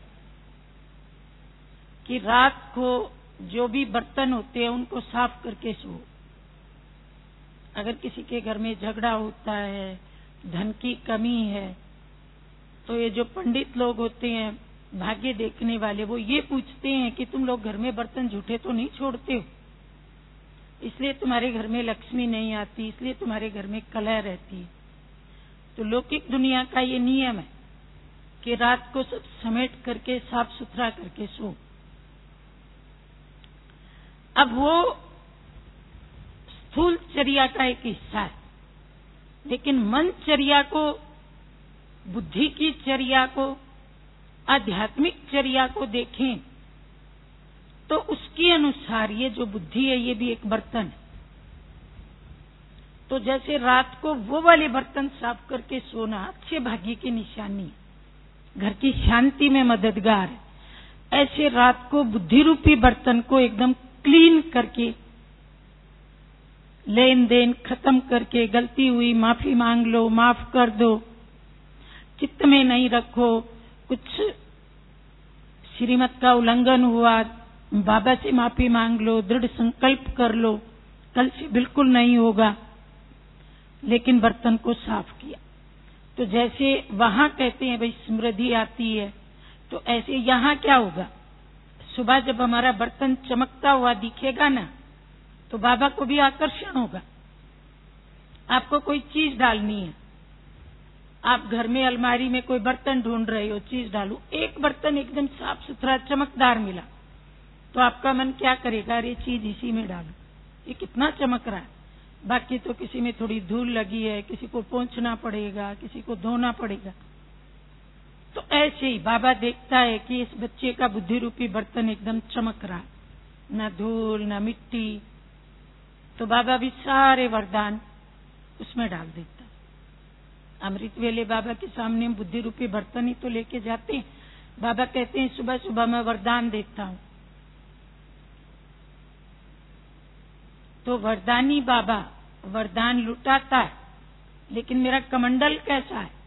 कि रात को जो भी बर्तन होते हैं उनको साफ करके सो। अगर किसी के घर में झगड़ा होता है, धन की कमी है, तो ये जो पंडित लोग होते हैं, भाग्य देखने वाले, वो ये पूछते हैं कि तुम लोग घर में बर्तन झूठे तो नहीं छोड़ते हो, इसलिए तुम्हारे घर में लक्ष्मी नहीं आती, इसलिए तुम्हारे घर में कलह रहती है। तो लौकिक दुनिया का ये नियम है कि रात को सब समेट करके साफ सुथरा करके सो। अब वो स्थूल चर्या का एक हिस्सा है, लेकिन मन चर्या को, बुद्धि की चर्या को, आध्यात्मिक चर्या को देखें तो उसके अनुसार ये जो बुद्धि है ये भी एक बर्तन है। तो जैसे रात को वो वाले बर्तन साफ करके सोना अच्छे भाग्य की निशानी है, घर की शांति में मददगार है, ऐसे रात को बुद्धि रूपी बर्तन को एकदम क्लीन करके, लेन देन खत्म करके, गलती हुई माफी मांग लो, माफ कर दो, चित्त में नहीं रखो। कुछ श्रीमत का उल्लंघन हुआ, बाबा से माफी मांग लो, दृढ़ संकल्प कर लो, कल से बिल्कुल नहीं होगा, लेकिन बर्तन को साफ किया। तो जैसे वहां कहते हैं भाई समृद्धि आती है, तो ऐसे यहां क्या होगा, सुबह जब हमारा बर्तन चमकता हुआ दिखेगा ना, तो बाबा को भी आकर्षण होगा। आपको कोई चीज डालनी है, आप घर में अलमारी में कोई बर्तन ढूंढ रहे हो, चीज डालू, एक बर्तन एकदम साफ सुथरा चमकदार मिला, तो आपका मन क्या करेगा, अरे चीज इसी में डालू, ये कितना चमक रहा है। बाकी तो किसी में थोड़ी धूल लगी है, किसी को पोंछना पड़ेगा, किसी को धोना पड़ेगा। तो ऐसे ही बाबा देखता है कि इस बच्चे का बुद्धि रूपी बर्तन एकदम चमक रहा, न धूल न मिट्टी, तो बाबा भी सारे वरदान उसमें डाल देता। अमृत वेले बाबा के सामने हम बुद्धि रूपी बर्तन ही तो लेके जाते हैं। बाबा कहते हैं सुबह सुबह मैं वरदान देता हूं, तो वरदानी बाबा वरदान लुटाता है, लेकिन मेरा कमंडल कैसा है।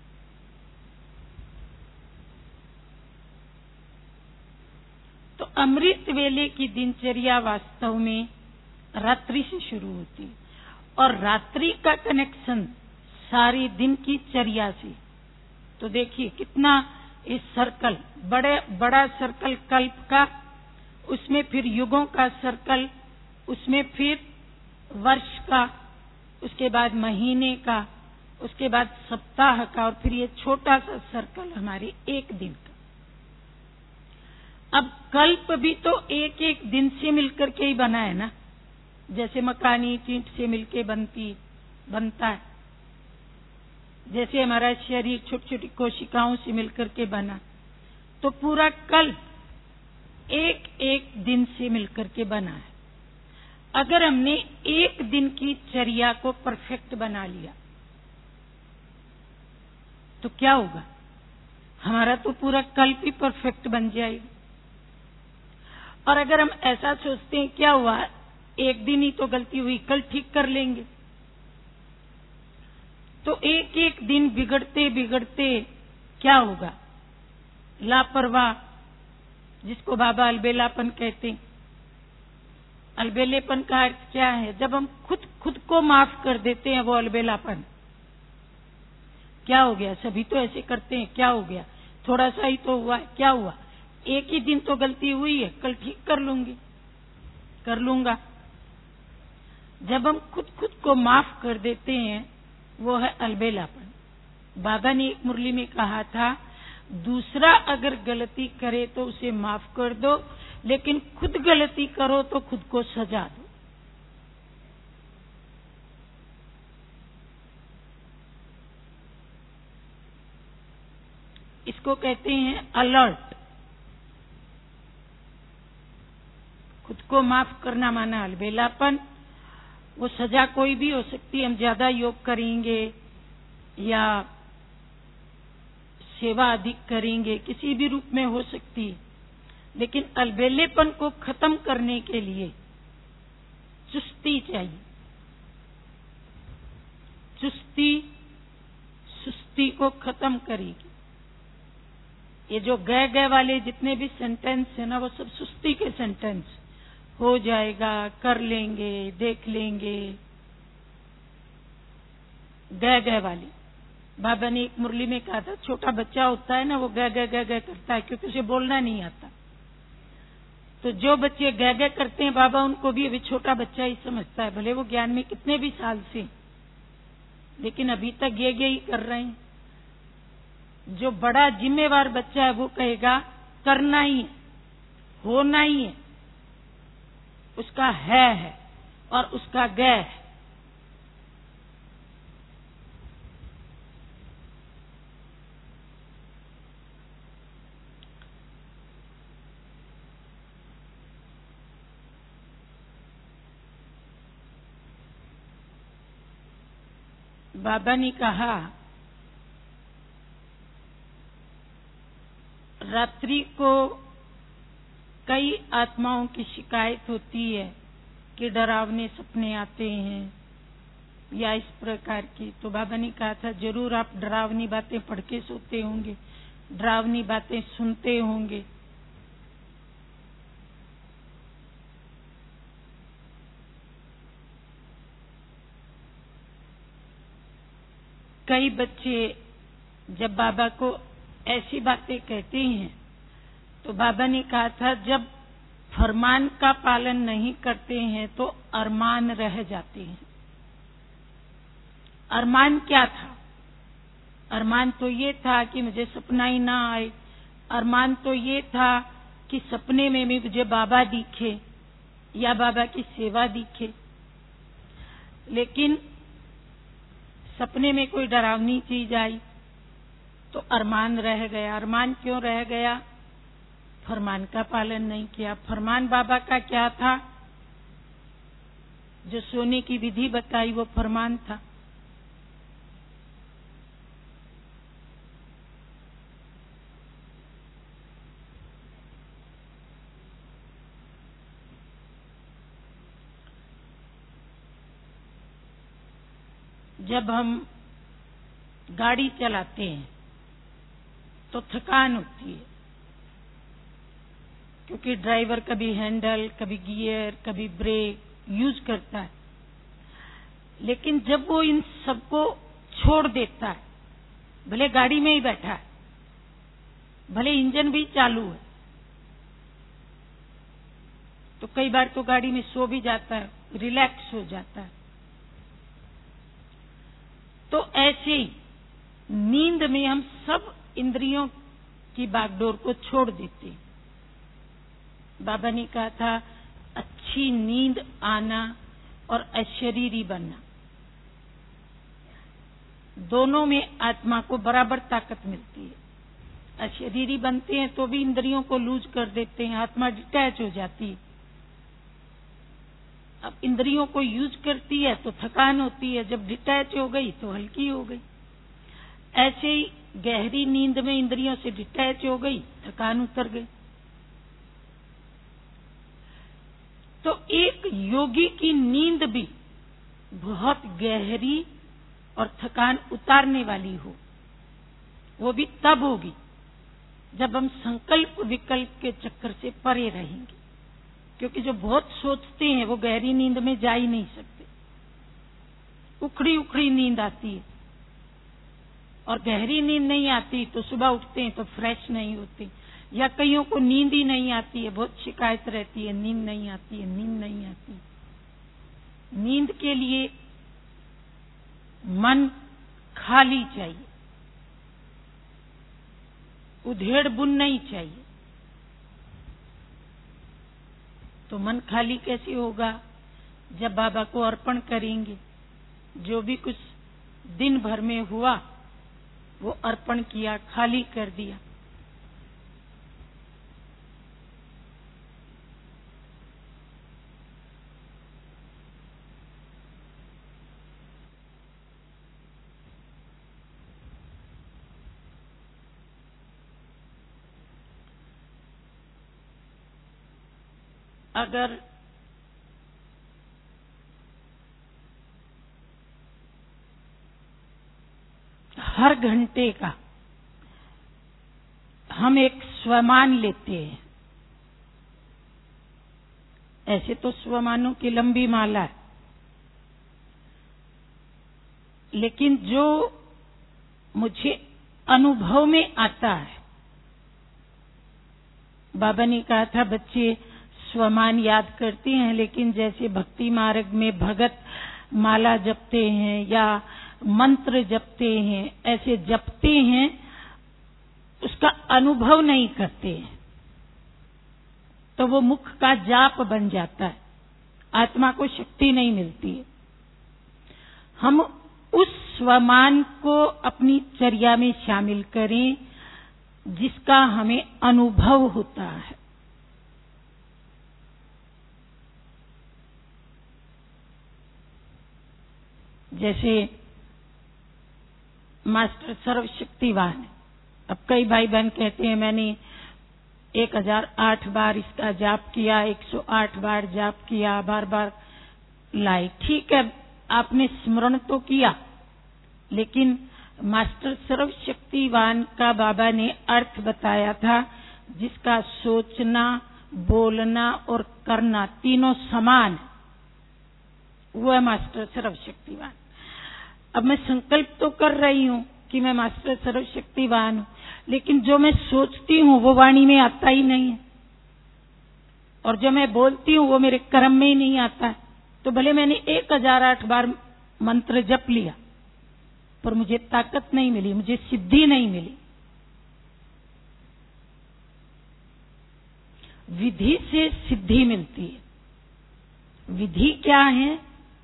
तो अमृत वेले की दिनचर्या वास्तव में रात्रि से शुरू होती है, और रात्रि का कनेक्शन सारे दिन की चर्या से। तो देखिए कितना इस सर्कल, बड़ा सर्कल कल्प का, उसमें फिर युगों का सर्कल, उसमें फिर वर्ष का, उसके बाद महीने का, उसके बाद सप्ताह का, और फिर ये छोटा सा सर्कल हमारे एक दिन का। अब कल्प भी तो एक एक दिन से मिलकर के ही बना है ना, जैसे मकानी ईंट से मिलके बनता है, जैसे हमारा शरीर छोटी छोटी कोशिकाओं से मिलकर के बना, तो पूरा कल्प एक एक दिन से मिलकर के बना है। अगर हमने एक दिन की चर्या को परफेक्ट बना लिया तो क्या होगा, हमारा तो पूरा कल्प ही परफेक्ट बन जाएगा। और अगर हम ऐसा सोचते हैं क्या हुआ, एक दिन ही तो गलती हुई, कल ठीक कर लेंगे, तो एक एक दिन बिगड़ते बिगड़ते क्या होगा, लापरवाह, जिसको बाबा अलबेलापन कहते हैं। अलबेलेपन का अर्थ क्या है, जब हम खुद को माफ कर देते हैं, वो अलबेलापन। क्या हो गया, सभी तो ऐसे करते हैं, क्या हो गया, थोड़ा सा ही तो हुआ, क्या हुआ, एक ही दिन तो गलती हुई है, कल ठीक कर लूंगा। जब हम खुद को माफ कर देते हैं, वो है अलबेलापन। बाबा ने एक मुरली में कहा था, दूसरा अगर गलती करे तो उसे माफ कर दो, लेकिन खुद गलती करो तो खुद को सजा दो। इसको कहते हैं अलर्ट। खुद को माफ करना माना अलबेलापन। वो सजा कोई भी हो सकती है, हम ज्यादा योग करेंगे या सेवा अधिक करेंगे, किसी भी रूप में हो सकती है, लेकिन अलबेलेपन को खत्म करने के लिए चुस्ती चाहिए। चुस्ती सुस्ती को खत्म करेगी। ये जो गए वाले जितने भी सेंटेंस है ना, वो सब सुस्ती के सेंटेंस। हो जाएगा, कर लेंगे, देख लेंगे, गए वाली। बाबा ने एक मुरली में कहा था, छोटा बच्चा होता है ना, वो गए करता है क्योंकि उसे बोलना नहीं आता। तो जो बच्चे गए करते हैं, बाबा उनको भी अभी छोटा बच्चा ही समझता है, भले वो ज्ञान में कितने भी साल से, लेकिन अभी तक गे ही कर रहे हैं। जो बड़ा जिम्मेवार बच्चा है वो कहेगा करना ही है, होना ही है, उसका है और उसका गए है। बाबा ने कहा, रात्रि को कई आत्माओं की शिकायत होती है कि डरावने सपने आते हैं या इस प्रकार की। तो बाबा ने कहा था, जरूर आप डरावनी बातें पढ़ के सोते होंगे, डरावनी बातें सुनते होंगे। कई बच्चे जब बाबा को ऐसी बातें कहते हैं तो बाबा ने कहा था, जब फरमान का पालन नहीं करते हैं तो अरमान रह जाते हैं। अरमान क्या था? अरमान तो ये था कि मुझे सपना ही ना आए। अरमान तो ये था कि सपने में भी मुझे बाबा दिखे या बाबा की सेवा दिखे। लेकिन सपने में कोई डरावनी चीज आई तो अरमान रह गया। अरमान क्यों रह गया? फरमान का पालन नहीं किया। फरमान बाबा का क्या था? जो सोने की विधि बताई वो फरमान था। जब हम गाड़ी चलाते हैं तो थकान होती है, क्योंकि ड्राइवर कभी हैंडल, कभी गियर, कभी ब्रेक यूज करता है। लेकिन जब वो इन सबको छोड़ देता है, भले गाड़ी में ही बैठा है, भले इंजन भी चालू है, तो कई बार तो गाड़ी में सो भी जाता है, रिलैक्स हो जाता है। तो ऐसे ही नींद में हम सब इंद्रियों की बागडोर को छोड़ देते हैं। बाबा ने कहा था, अच्छी नींद आना और अशरीरी बनना, दोनों में आत्मा को बराबर ताकत मिलती है। अशरीरी बनते हैं तो भी इंद्रियों को लूज कर देते हैं, आत्मा डिटैच हो जाती है। अब इंद्रियों को यूज करती है तो थकान होती है, जब डिटैच हो गई तो हल्की हो गई। ऐसे ही गहरी नींद में इंद्रियों से डिटैच हो गई, थकान उतर गई। तो एक योगी की नींद भी बहुत गहरी और थकान उतारने वाली हो, वो भी तब होगी जब हम संकल्प विकल्प के चक्कर से परे रहेंगे। क्योंकि जो बहुत सोचते हैं वो गहरी नींद में जा ही नहीं सकते, उखड़ी उखड़ी नींद आती है, और गहरी नींद नहीं आती तो सुबह उठते हैं तो फ्रेश नहीं होते। या कईयों को नींद ही नहीं आती है, बहुत शिकायत रहती है, नींद नहीं आती है, नींद नहीं आती। नींद के लिए मन खाली चाहिए, उधेड़ बुन नहीं चाहिए। तो मन खाली कैसे होगा? जब बाबा को अर्पण करेंगे, जो भी कुछ दिन भर में हुआ वो अर्पण किया, खाली कर दिया। अगर हर घंटे का हम एक स्वमान लेते हैं, ऐसे तो स्वमानों की लंबी माला है, लेकिन जो मुझे अनुभव में आता है, बाबा ने कहा था बच्चे स्वमान याद करते हैं, लेकिन जैसे भक्ति मार्ग में भगत माला जपते हैं या मंत्र जपते हैं, ऐसे जपते हैं, उसका अनुभव नहीं करते हैं, तो वो मुख का जाप बन जाता है, आत्मा को शक्ति नहीं मिलती है। हम उस स्वमान को अपनी चर्या में शामिल करें जिसका हमें अनुभव होता है। जैसे मास्टर सर्वशक्तिवान है। अब कई भाई बहन कहते हैं मैंने 1008 बार इसका जाप किया, 108 बार जाप किया, बार बार लाई। ठीक है, आपने स्मरण तो किया, लेकिन मास्टर सर्वशक्तिवान का बाबा ने अर्थ बताया था जिसका सोचना, बोलना और करना तीनों समान, वो है मास्टर सर्वशक्तिवान। अब मैं संकल्प तो कर रही हूं कि मैं मास्टर सर्वशक्तिवान हूं, लेकिन जो मैं सोचती हूं वो वाणी में आता ही नहीं है, और जो मैं बोलती हूं वो मेरे कर्म में ही नहीं आता है। तो भले मैंने 1008 बार मंत्र जप लिया, पर मुझे ताकत नहीं मिली, मुझे सिद्धि नहीं मिली। विधि से सिद्धि मिलती है। विधि क्या है?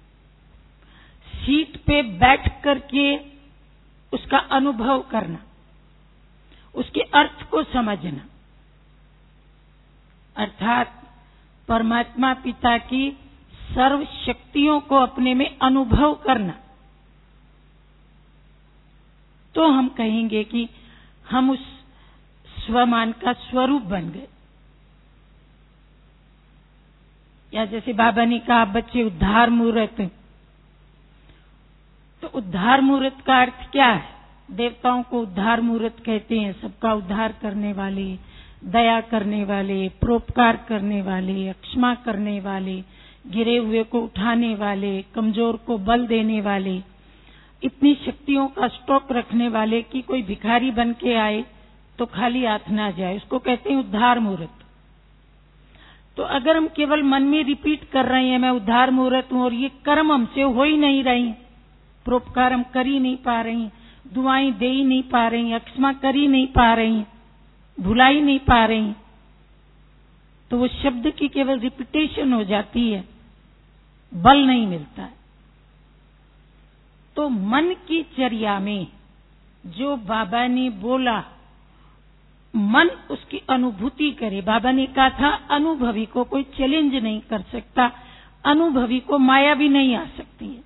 सीट पे बैठ करके उसका अनुभव करना, उसके अर्थ को समझना, अर्थात परमात्मा पिता की सर्व शक्तियों को अपने में अनुभव करना। तो हम कहेंगे कि हम उस स्वमान का स्वरूप बन गए। या जैसे बाबा ने कहा बच्चे उद्धार मूर्त, तो उद्धार मूर्त का अर्थ क्या है? देवताओं को उद्धार मूर्त कहते हैं, सबका उद्धार करने वाले, दया करने वाले, परोपकार करने वाले, क्षमा करने वाले, गिरे हुए को उठाने वाले, कमजोर को बल देने वाले, इतनी शक्तियों का स्टॉक रखने वाले कि कोई भिखारी बन के आए तो खाली हाथ ना जाए, उसको कहते हैं उद्धार मूर्त। तो अगर हम केवल मन में रिपीट कर रहे हैं मैं उद्धार मूर्त हूं, और ये कर्म हमसे हो ही नहीं रही, परोपकार हम कर ही नहीं पा रही, दुआएं दे ही नहीं पा रही, क्षमा कर ही नहीं पा रही, भुला ही नहीं पा रही, तो वो शब्द की केवल रिपीटेशन हो जाती है, बल नहीं मिलता है। तो मन की चर्या में जो बाबा ने बोला, मन उसकी अनुभूति करे। बाबा ने कहा था अनुभवी को कोई चैलेंज नहीं कर सकता, अनुभवी को माया भी नहीं आ सकती है।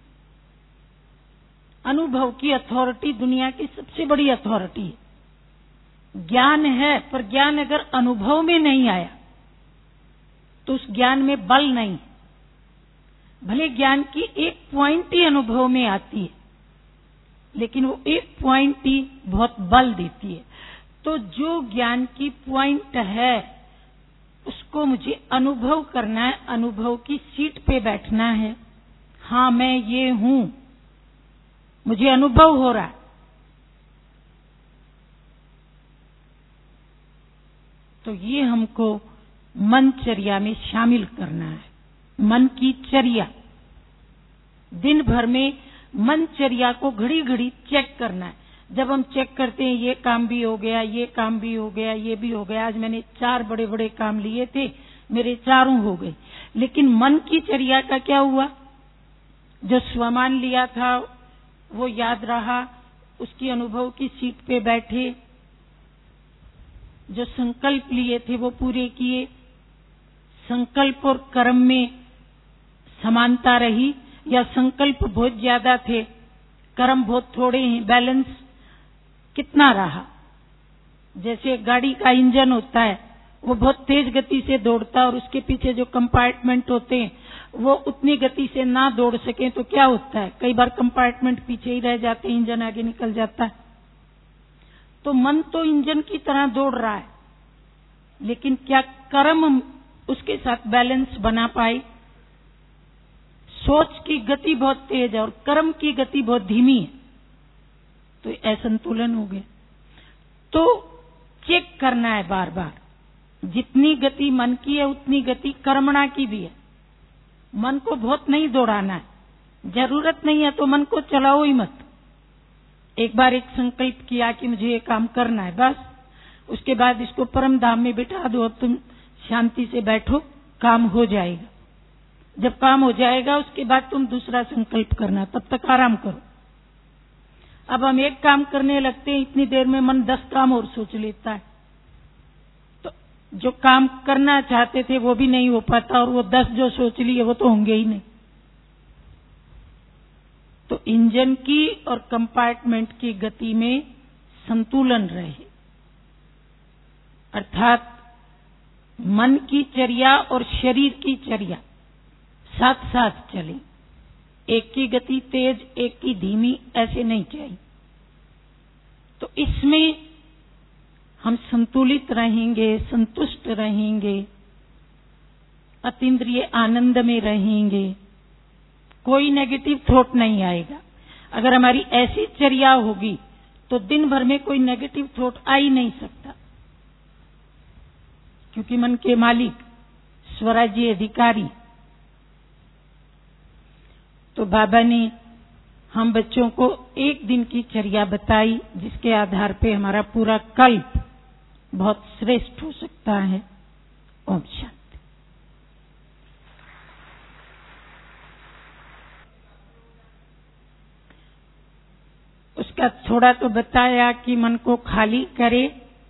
अनुभव की अथॉरिटी दुनिया की सबसे बड़ी अथॉरिटी है। ज्ञान है, पर ज्ञान अगर अनुभव में नहीं आया तो उस ज्ञान में बल नहीं। भले ज्ञान की एक पॉइंट ही अनुभव में आती है, लेकिन वो एक पॉइंट ही बहुत बल देती है। तो जो ज्ञान की पॉइंट है उसको मुझे अनुभव करना है, अनुभव की सीट पे बैठना है। हाँ, मैं ये हूं, मुझे अनुभव हो रहा है। तो ये हमको मनचर्या में शामिल करना है। मन की चर्या, दिन भर में मनचर्या को घड़ी घड़ी चेक करना है। जब हम चेक करते हैं ये काम भी हो गया, ये काम भी हो गया, ये भी हो गया, आज मैंने 4 बड़े बड़े काम लिए थे, मेरे चारों हो गए। लेकिन मन की चर्या का क्या हुआ? जो स्वमान लिया था वो याद रहा, उसकी अनुभव की सीट पे बैठे, जो संकल्प लिए थे वो पूरे किए। संकल्प और कर्म में समानता रही या संकल्प बहुत ज्यादा थे, कर्म बहुत थोड़े हैं, बैलेंस कितना रहा? जैसे गाड़ी का इंजन होता है, वो बहुत तेज गति से दौड़ता है और उसके पीछे जो कंपार्टमेंट होते हैं वो उतनी गति से ना दौड़ सके तो क्या होता है? कई बार कंपार्टमेंट पीछे ही रह जाते हैं, इंजन आगे निकल जाता है। तो मन तो इंजन की तरह दौड़ रहा है, लेकिन क्या कर्म उसके साथ बैलेंस बना पाए? सोच की गति बहुत तेज है और कर्म की गति बहुत धीमी है, तो असंतुलन हो गया। तो चेक करना है बार बार, जितनी गति मन की है उतनी गति कर्मणा की भी है। मन को बहुत नहीं दौड़ाना है, जरूरत नहीं है तो मन को चलाओ ही मत। एक बार एक संकल्प किया कि मुझे ये काम करना है, बस उसके बाद इसको परम धाम में बिठा दो, तुम शांति से बैठो, काम हो जाएगा। जब काम हो जाएगा उसके बाद तुम दूसरा संकल्प करना, तब तक आराम करो। अब हम एक काम करने लगते हैं, इतनी देर में मन 10 काम और सोच लेता है, तो जो काम करना चाहते थे वो भी नहीं हो पाता और वो 10 जो सोच लिए वो तो होंगे ही नहीं। तो इंजन की और कंपार्टमेंट की गति में संतुलन रहे, अर्थात मन की चर्या और शरीर की चर्या साथ साथ चले। एक की गति तेज, एक की धीमी, ऐसे नहीं चाहिए। तो इसमें हम संतुलित रहेंगे, संतुष्ट रहेंगे, अतीन्द्रिय आनंद में रहेंगे, कोई नेगेटिव थॉट नहीं आएगा। अगर हमारी ऐसी चर्या होगी तो दिन भर में कोई नेगेटिव थॉट आ ही नहीं सकता, क्योंकि मन के मालिक स्वराज्य अधिकारी। तो बाबा ने हम बच्चों को एक दिन की चर्या बताई, जिसके आधार पे हमारा पूरा कल्प बहुत श्रेष्ठ हो सकता है। ओम शांति। उसका थोड़ा तो बताया कि मन को खाली करे,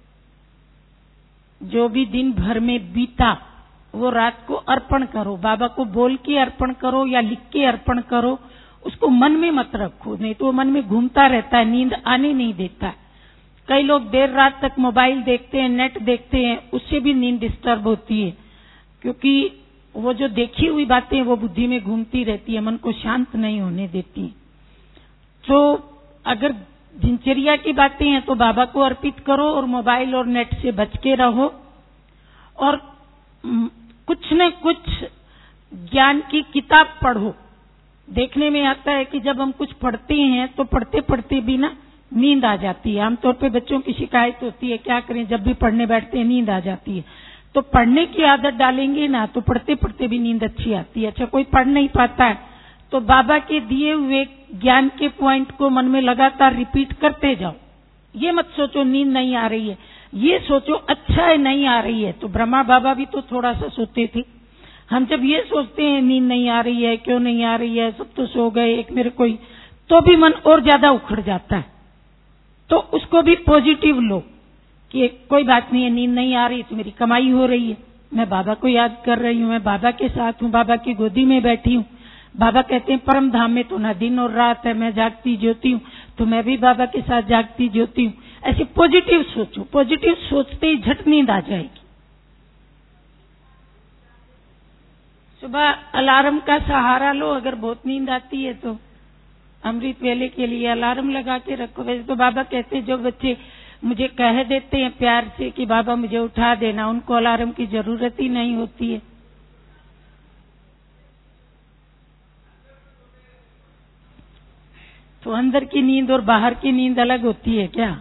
जो भी दिन भर में बीता वो रात को अर्पण करो, बाबा को बोल के अर्पण करो या लिख के अर्पण करो, उसको मन में मत रखो, नहीं तो वो मन में घूमता रहता है, नींद आने नहीं देता। कई लोग देर रात तक मोबाइल देखते हैं, नेट देखते हैं, उससे भी नींद डिस्टर्ब होती है, क्योंकि वो जो देखी हुई बातें वो बुद्धि में घूमती रहती है, मन को शांत नहीं होने देती। तो अगर दिनचर्या की बातें हैं तो बाबा को अर्पित करो और मोबाइल और नेट से बच के रहो, और कुछ न कुछ ज्ञान की किताब पढ़ो। देखने में आता है कि जब हम कुछ पढ़ते हैं तो पढ़ते पढ़ते भी ना नींद आ जाती है। आमतौर पे बच्चों की शिकायत होती है, क्या करें, जब भी पढ़ने बैठते हैं नींद आ जाती है। तो पढ़ने की आदत डालेंगे ना तो पढ़ते पढ़ते भी नींद अच्छी आती है। अच्छा, कोई पढ़ नहीं पाता है तो बाबा के दिए हुए ज्ञान के पॉइंट को मन में लगातार रिपीट करते जाओ। ये मत सोचो नींद नहीं आ रही है, ये सोचो अच्छा है नहीं आ रही है। तो ब्रह्मा बाबा भी तो थोड़ा सा सोते थे। हम जब ये सोचते हैं नींद नहीं आ रही है, क्यों नहीं आ रही है, सब तो सो गए, एक मेरे कोई, तो भी मन और ज्यादा उखड़ जाता है। तो उसको भी पॉजिटिव लो कि कोई बात नहीं है, नींद नहीं आ रही तो मेरी कमाई हो रही है, मैं बाबा को याद कर रही हूँ, मैं बाबा के साथ हूँ, बाबा की गोदी में बैठी हूँ। बाबा कहते हैं परम धाम में तो ना दिन और रात है, मैं जागती ज्योति हूँ, तो मैं भी बाबा के साथ जागती ज्योति हूँ। ऐसे पॉजिटिव सोचो, पॉजिटिव सोचते ही झट नींद आ जाएगी। सुबह अलार्म का सहारा लो, अगर बहुत नींद आती है तो अमृत वेले के लिए अलार्म लगा के रखो। वैसे तो बाबा कहते हैं जो बच्चे मुझे कह देते हैं प्यार से कि बाबा मुझे उठा देना, उनको अलार्म की जरूरत ही नहीं होती है। तो अंदर की नींद और बाहर की नींद अलग होती है क्या?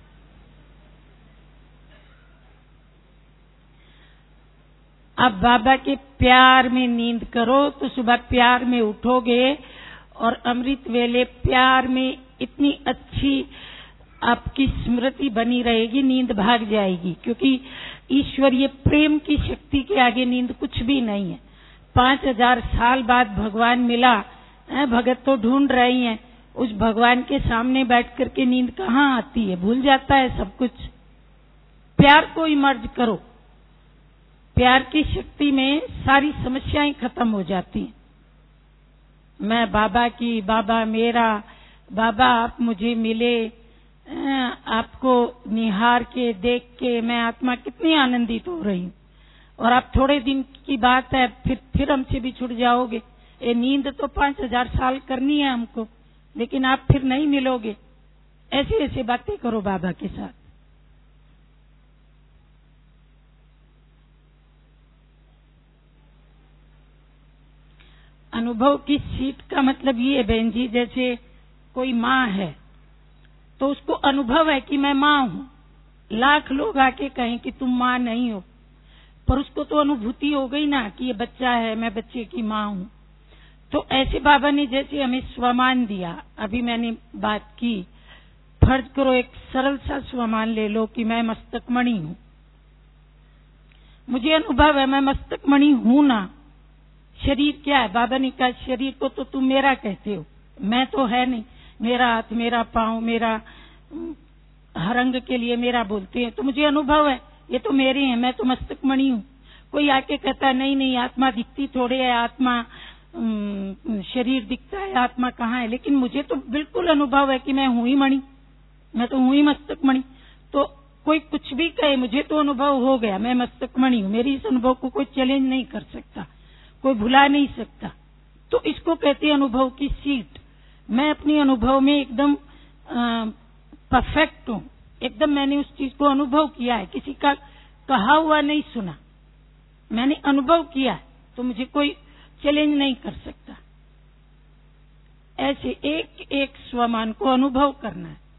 अब बाबा के प्यार में नींद करो तो सुबह प्यार में उठोगे और अमृत वेले प्यार में इतनी अच्छी आपकी स्मृति बनी रहेगी, नींद भाग जाएगी, क्योंकि ईश्वरीय प्रेम की शक्ति के आगे नींद कुछ भी नहीं है। 5000 साल बाद भगवान मिला, भगत तो ढूंढ रही हैं, उस भगवान के सामने बैठ करके नींद कहाँ आती है, भूल जाता है सब कुछ। प्यार को इमर्ज करो, प्यार की शक्ति में सारी समस्याएं खत्म हो जाती हैं। मैं बाबा की, बाबा मेरा, बाबा आप मुझे मिले, आपको निहार के देख के मैं आत्मा कितनी आनंदित हो रही हूँ। और आप थोड़े दिन की बात है, फिर हमसे भी छूट जाओगे। ये नींद तो 5000 साल करनी है हमको, लेकिन आप फिर नहीं मिलोगे। ऐसी ऐसी बातें करो बाबा के साथ। अनुभव की सीट का मतलब ये है बहन जी, जैसे कोई माँ है तो उसको अनुभव है कि मैं माँ हूँ। लाख लोग आके कहें कि तुम माँ नहीं हो, पर उसको तो अनुभूति हो गई ना कि ये बच्चा है, मैं बच्चे की माँ हूँ। तो ऐसे बाबा ने जैसे हमें स्वमान दिया, अभी मैंने बात की, फर्ज करो एक सरल सा स्वमान ले लो कि मैं मस्तकमणि हूँ। मुझे अनुभव है मैं मस्तकमणि हूँ ना। शरीर क्या है? बाबा ने कहा शरीर को तो तुम मेरा कहते हो, मैं तो है नहीं। मेरा हाथ, मेरा पाँव, मेरा हर अंग के लिए मेरा बोलते हैं, तो मुझे अनुभव है ये तो मेरे हैं, मैं तो मस्तकमणि हूँ। कोई आके कहता नहीं नहीं आत्मा दिखती थोड़े है, आत्मा शरीर दिखता है, आत्मा कहाँ है? लेकिन मुझे तो बिल्कुल अनुभव है कि मैं हूँ ही मणि, मैं तो हूँ ही मस्तकमणि। तो कोई कुछ भी कहे, मुझे तो अनुभव हो गया, मैं मस्तकमणि हूँ। मेरी इस अनुभव को कोई चैलेंज नहीं कर सकता, कोई भुला नहीं सकता। तो इसको कहते हैं अनुभव की सीट। मैं अपने अनुभव में एकदम परफेक्ट हूँ, एकदम मैंने उस चीज को अनुभव किया है, किसी का कहा हुआ नहीं सुना, मैंने अनुभव किया है, तो मुझे कोई चैलेंज नहीं कर सकता। ऐसे एक एक स्वमान को अनुभव करना है।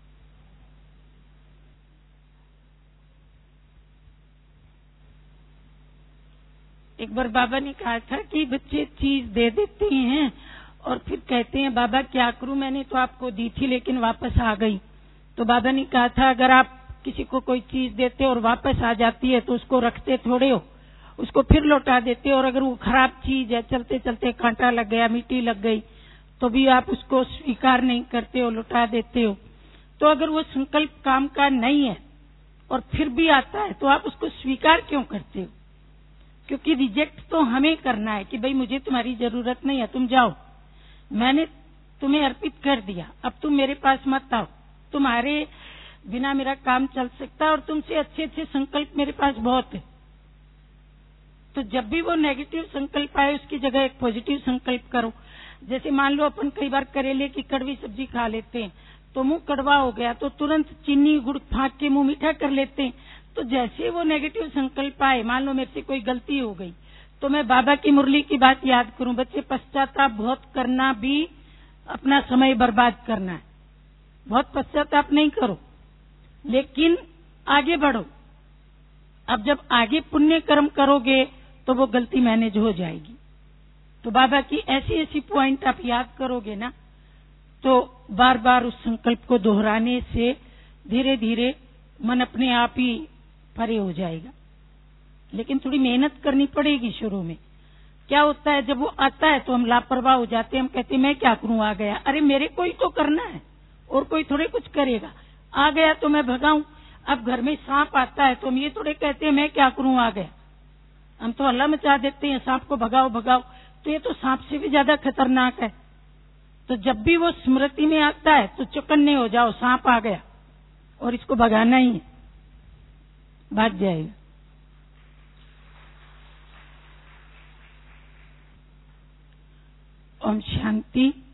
एक बार बाबा ने कहा था कि बच्चे चीज दे देते हैं और फिर कहते हैं बाबा क्या करूं, मैंने तो आपको दी थी लेकिन वापस आ गई। तो बाबा ने कहा था अगर आप किसी को कोई चीज देते और वापस आ जाती है तो उसको रखते थोड़े हो, उसको फिर लौटा देते। और अगर वो खराब चीज है, चलते चलते कांटा लग गया, मिट्टी लग गई, तो भी आप उसको स्वीकार नहीं करते हो, लौटा देते हो। तो अगर वो संकल्प काम का नहीं है और फिर भी आता है तो आप उसको स्वीकार क्यों करते हो? क्योंकि रिजेक्ट तो हमें करना है कि भाई मुझे तुम्हारी जरूरत नहीं है, तुम जाओ, मैंने तुम्हें अर्पित कर दिया, अब तुम मेरे पास मत आओ, तुम्हारे बिना मेरा काम चल सकता है और तुमसे अच्छे अच्छे संकल्प मेरे पास बहुत है। तो जब भी वो नेगेटिव संकल्प आए उसकी जगह एक पॉजिटिव संकल्प करो। जैसे मान लो अपन कई बार करेले की कड़वी सब्जी खा लेते हैं तो मुंह कड़वा हो गया तो तुरंत चीनी गुड़ फाँक के मुंह मीठा कर लेते हैं। तो जैसे वो नेगेटिव संकल्प आए, मान लो मेरे से कोई गलती हो गई तो मैं बाबा की मुरली की बात याद करूं, बच्चे पश्चाताप बहुत करना भी अपना समय बर्बाद करना है। बहुत पश्चाताप नहीं करो लेकिन आगे बढ़ो। अब जब आगे पुण्य कर्म करोगे तो वो गलती मैनेज हो जाएगी। तो बाबा की ऐसी ऐसी पॉइंट आप याद करोगे ना तो बार बार उस संकल्प को दोहराने से धीरे धीरे मन अपने आप ही परे हो जाएगा। लेकिन थोड़ी मेहनत करनी पड़ेगी शुरू में। क्या होता है जब वो आता है तो हम लापरवाह हो जाते हैं, हम कहते हैं मैं क्या करूं, आ गया, अरे मेरे को ही तो करना है और कोई थोड़े कुछ करेगा, आ गया तो मैं भगाऊं। अब घर में सांप आता है तो हम ये थोड़े कहते हैं मैं क्या करूं, आ गया, हम तो हल्ला मचा देते हैं सांप को भगाओ भगाओ। तो ये तो सांप से भी ज्यादा खतरनाक है। तो जब भी वो स्मृति में आता है तो चौकन्ने हो जाओ, सांप आ गया और इसको भगाना ही है, भाग जाएगा। ओम शांति।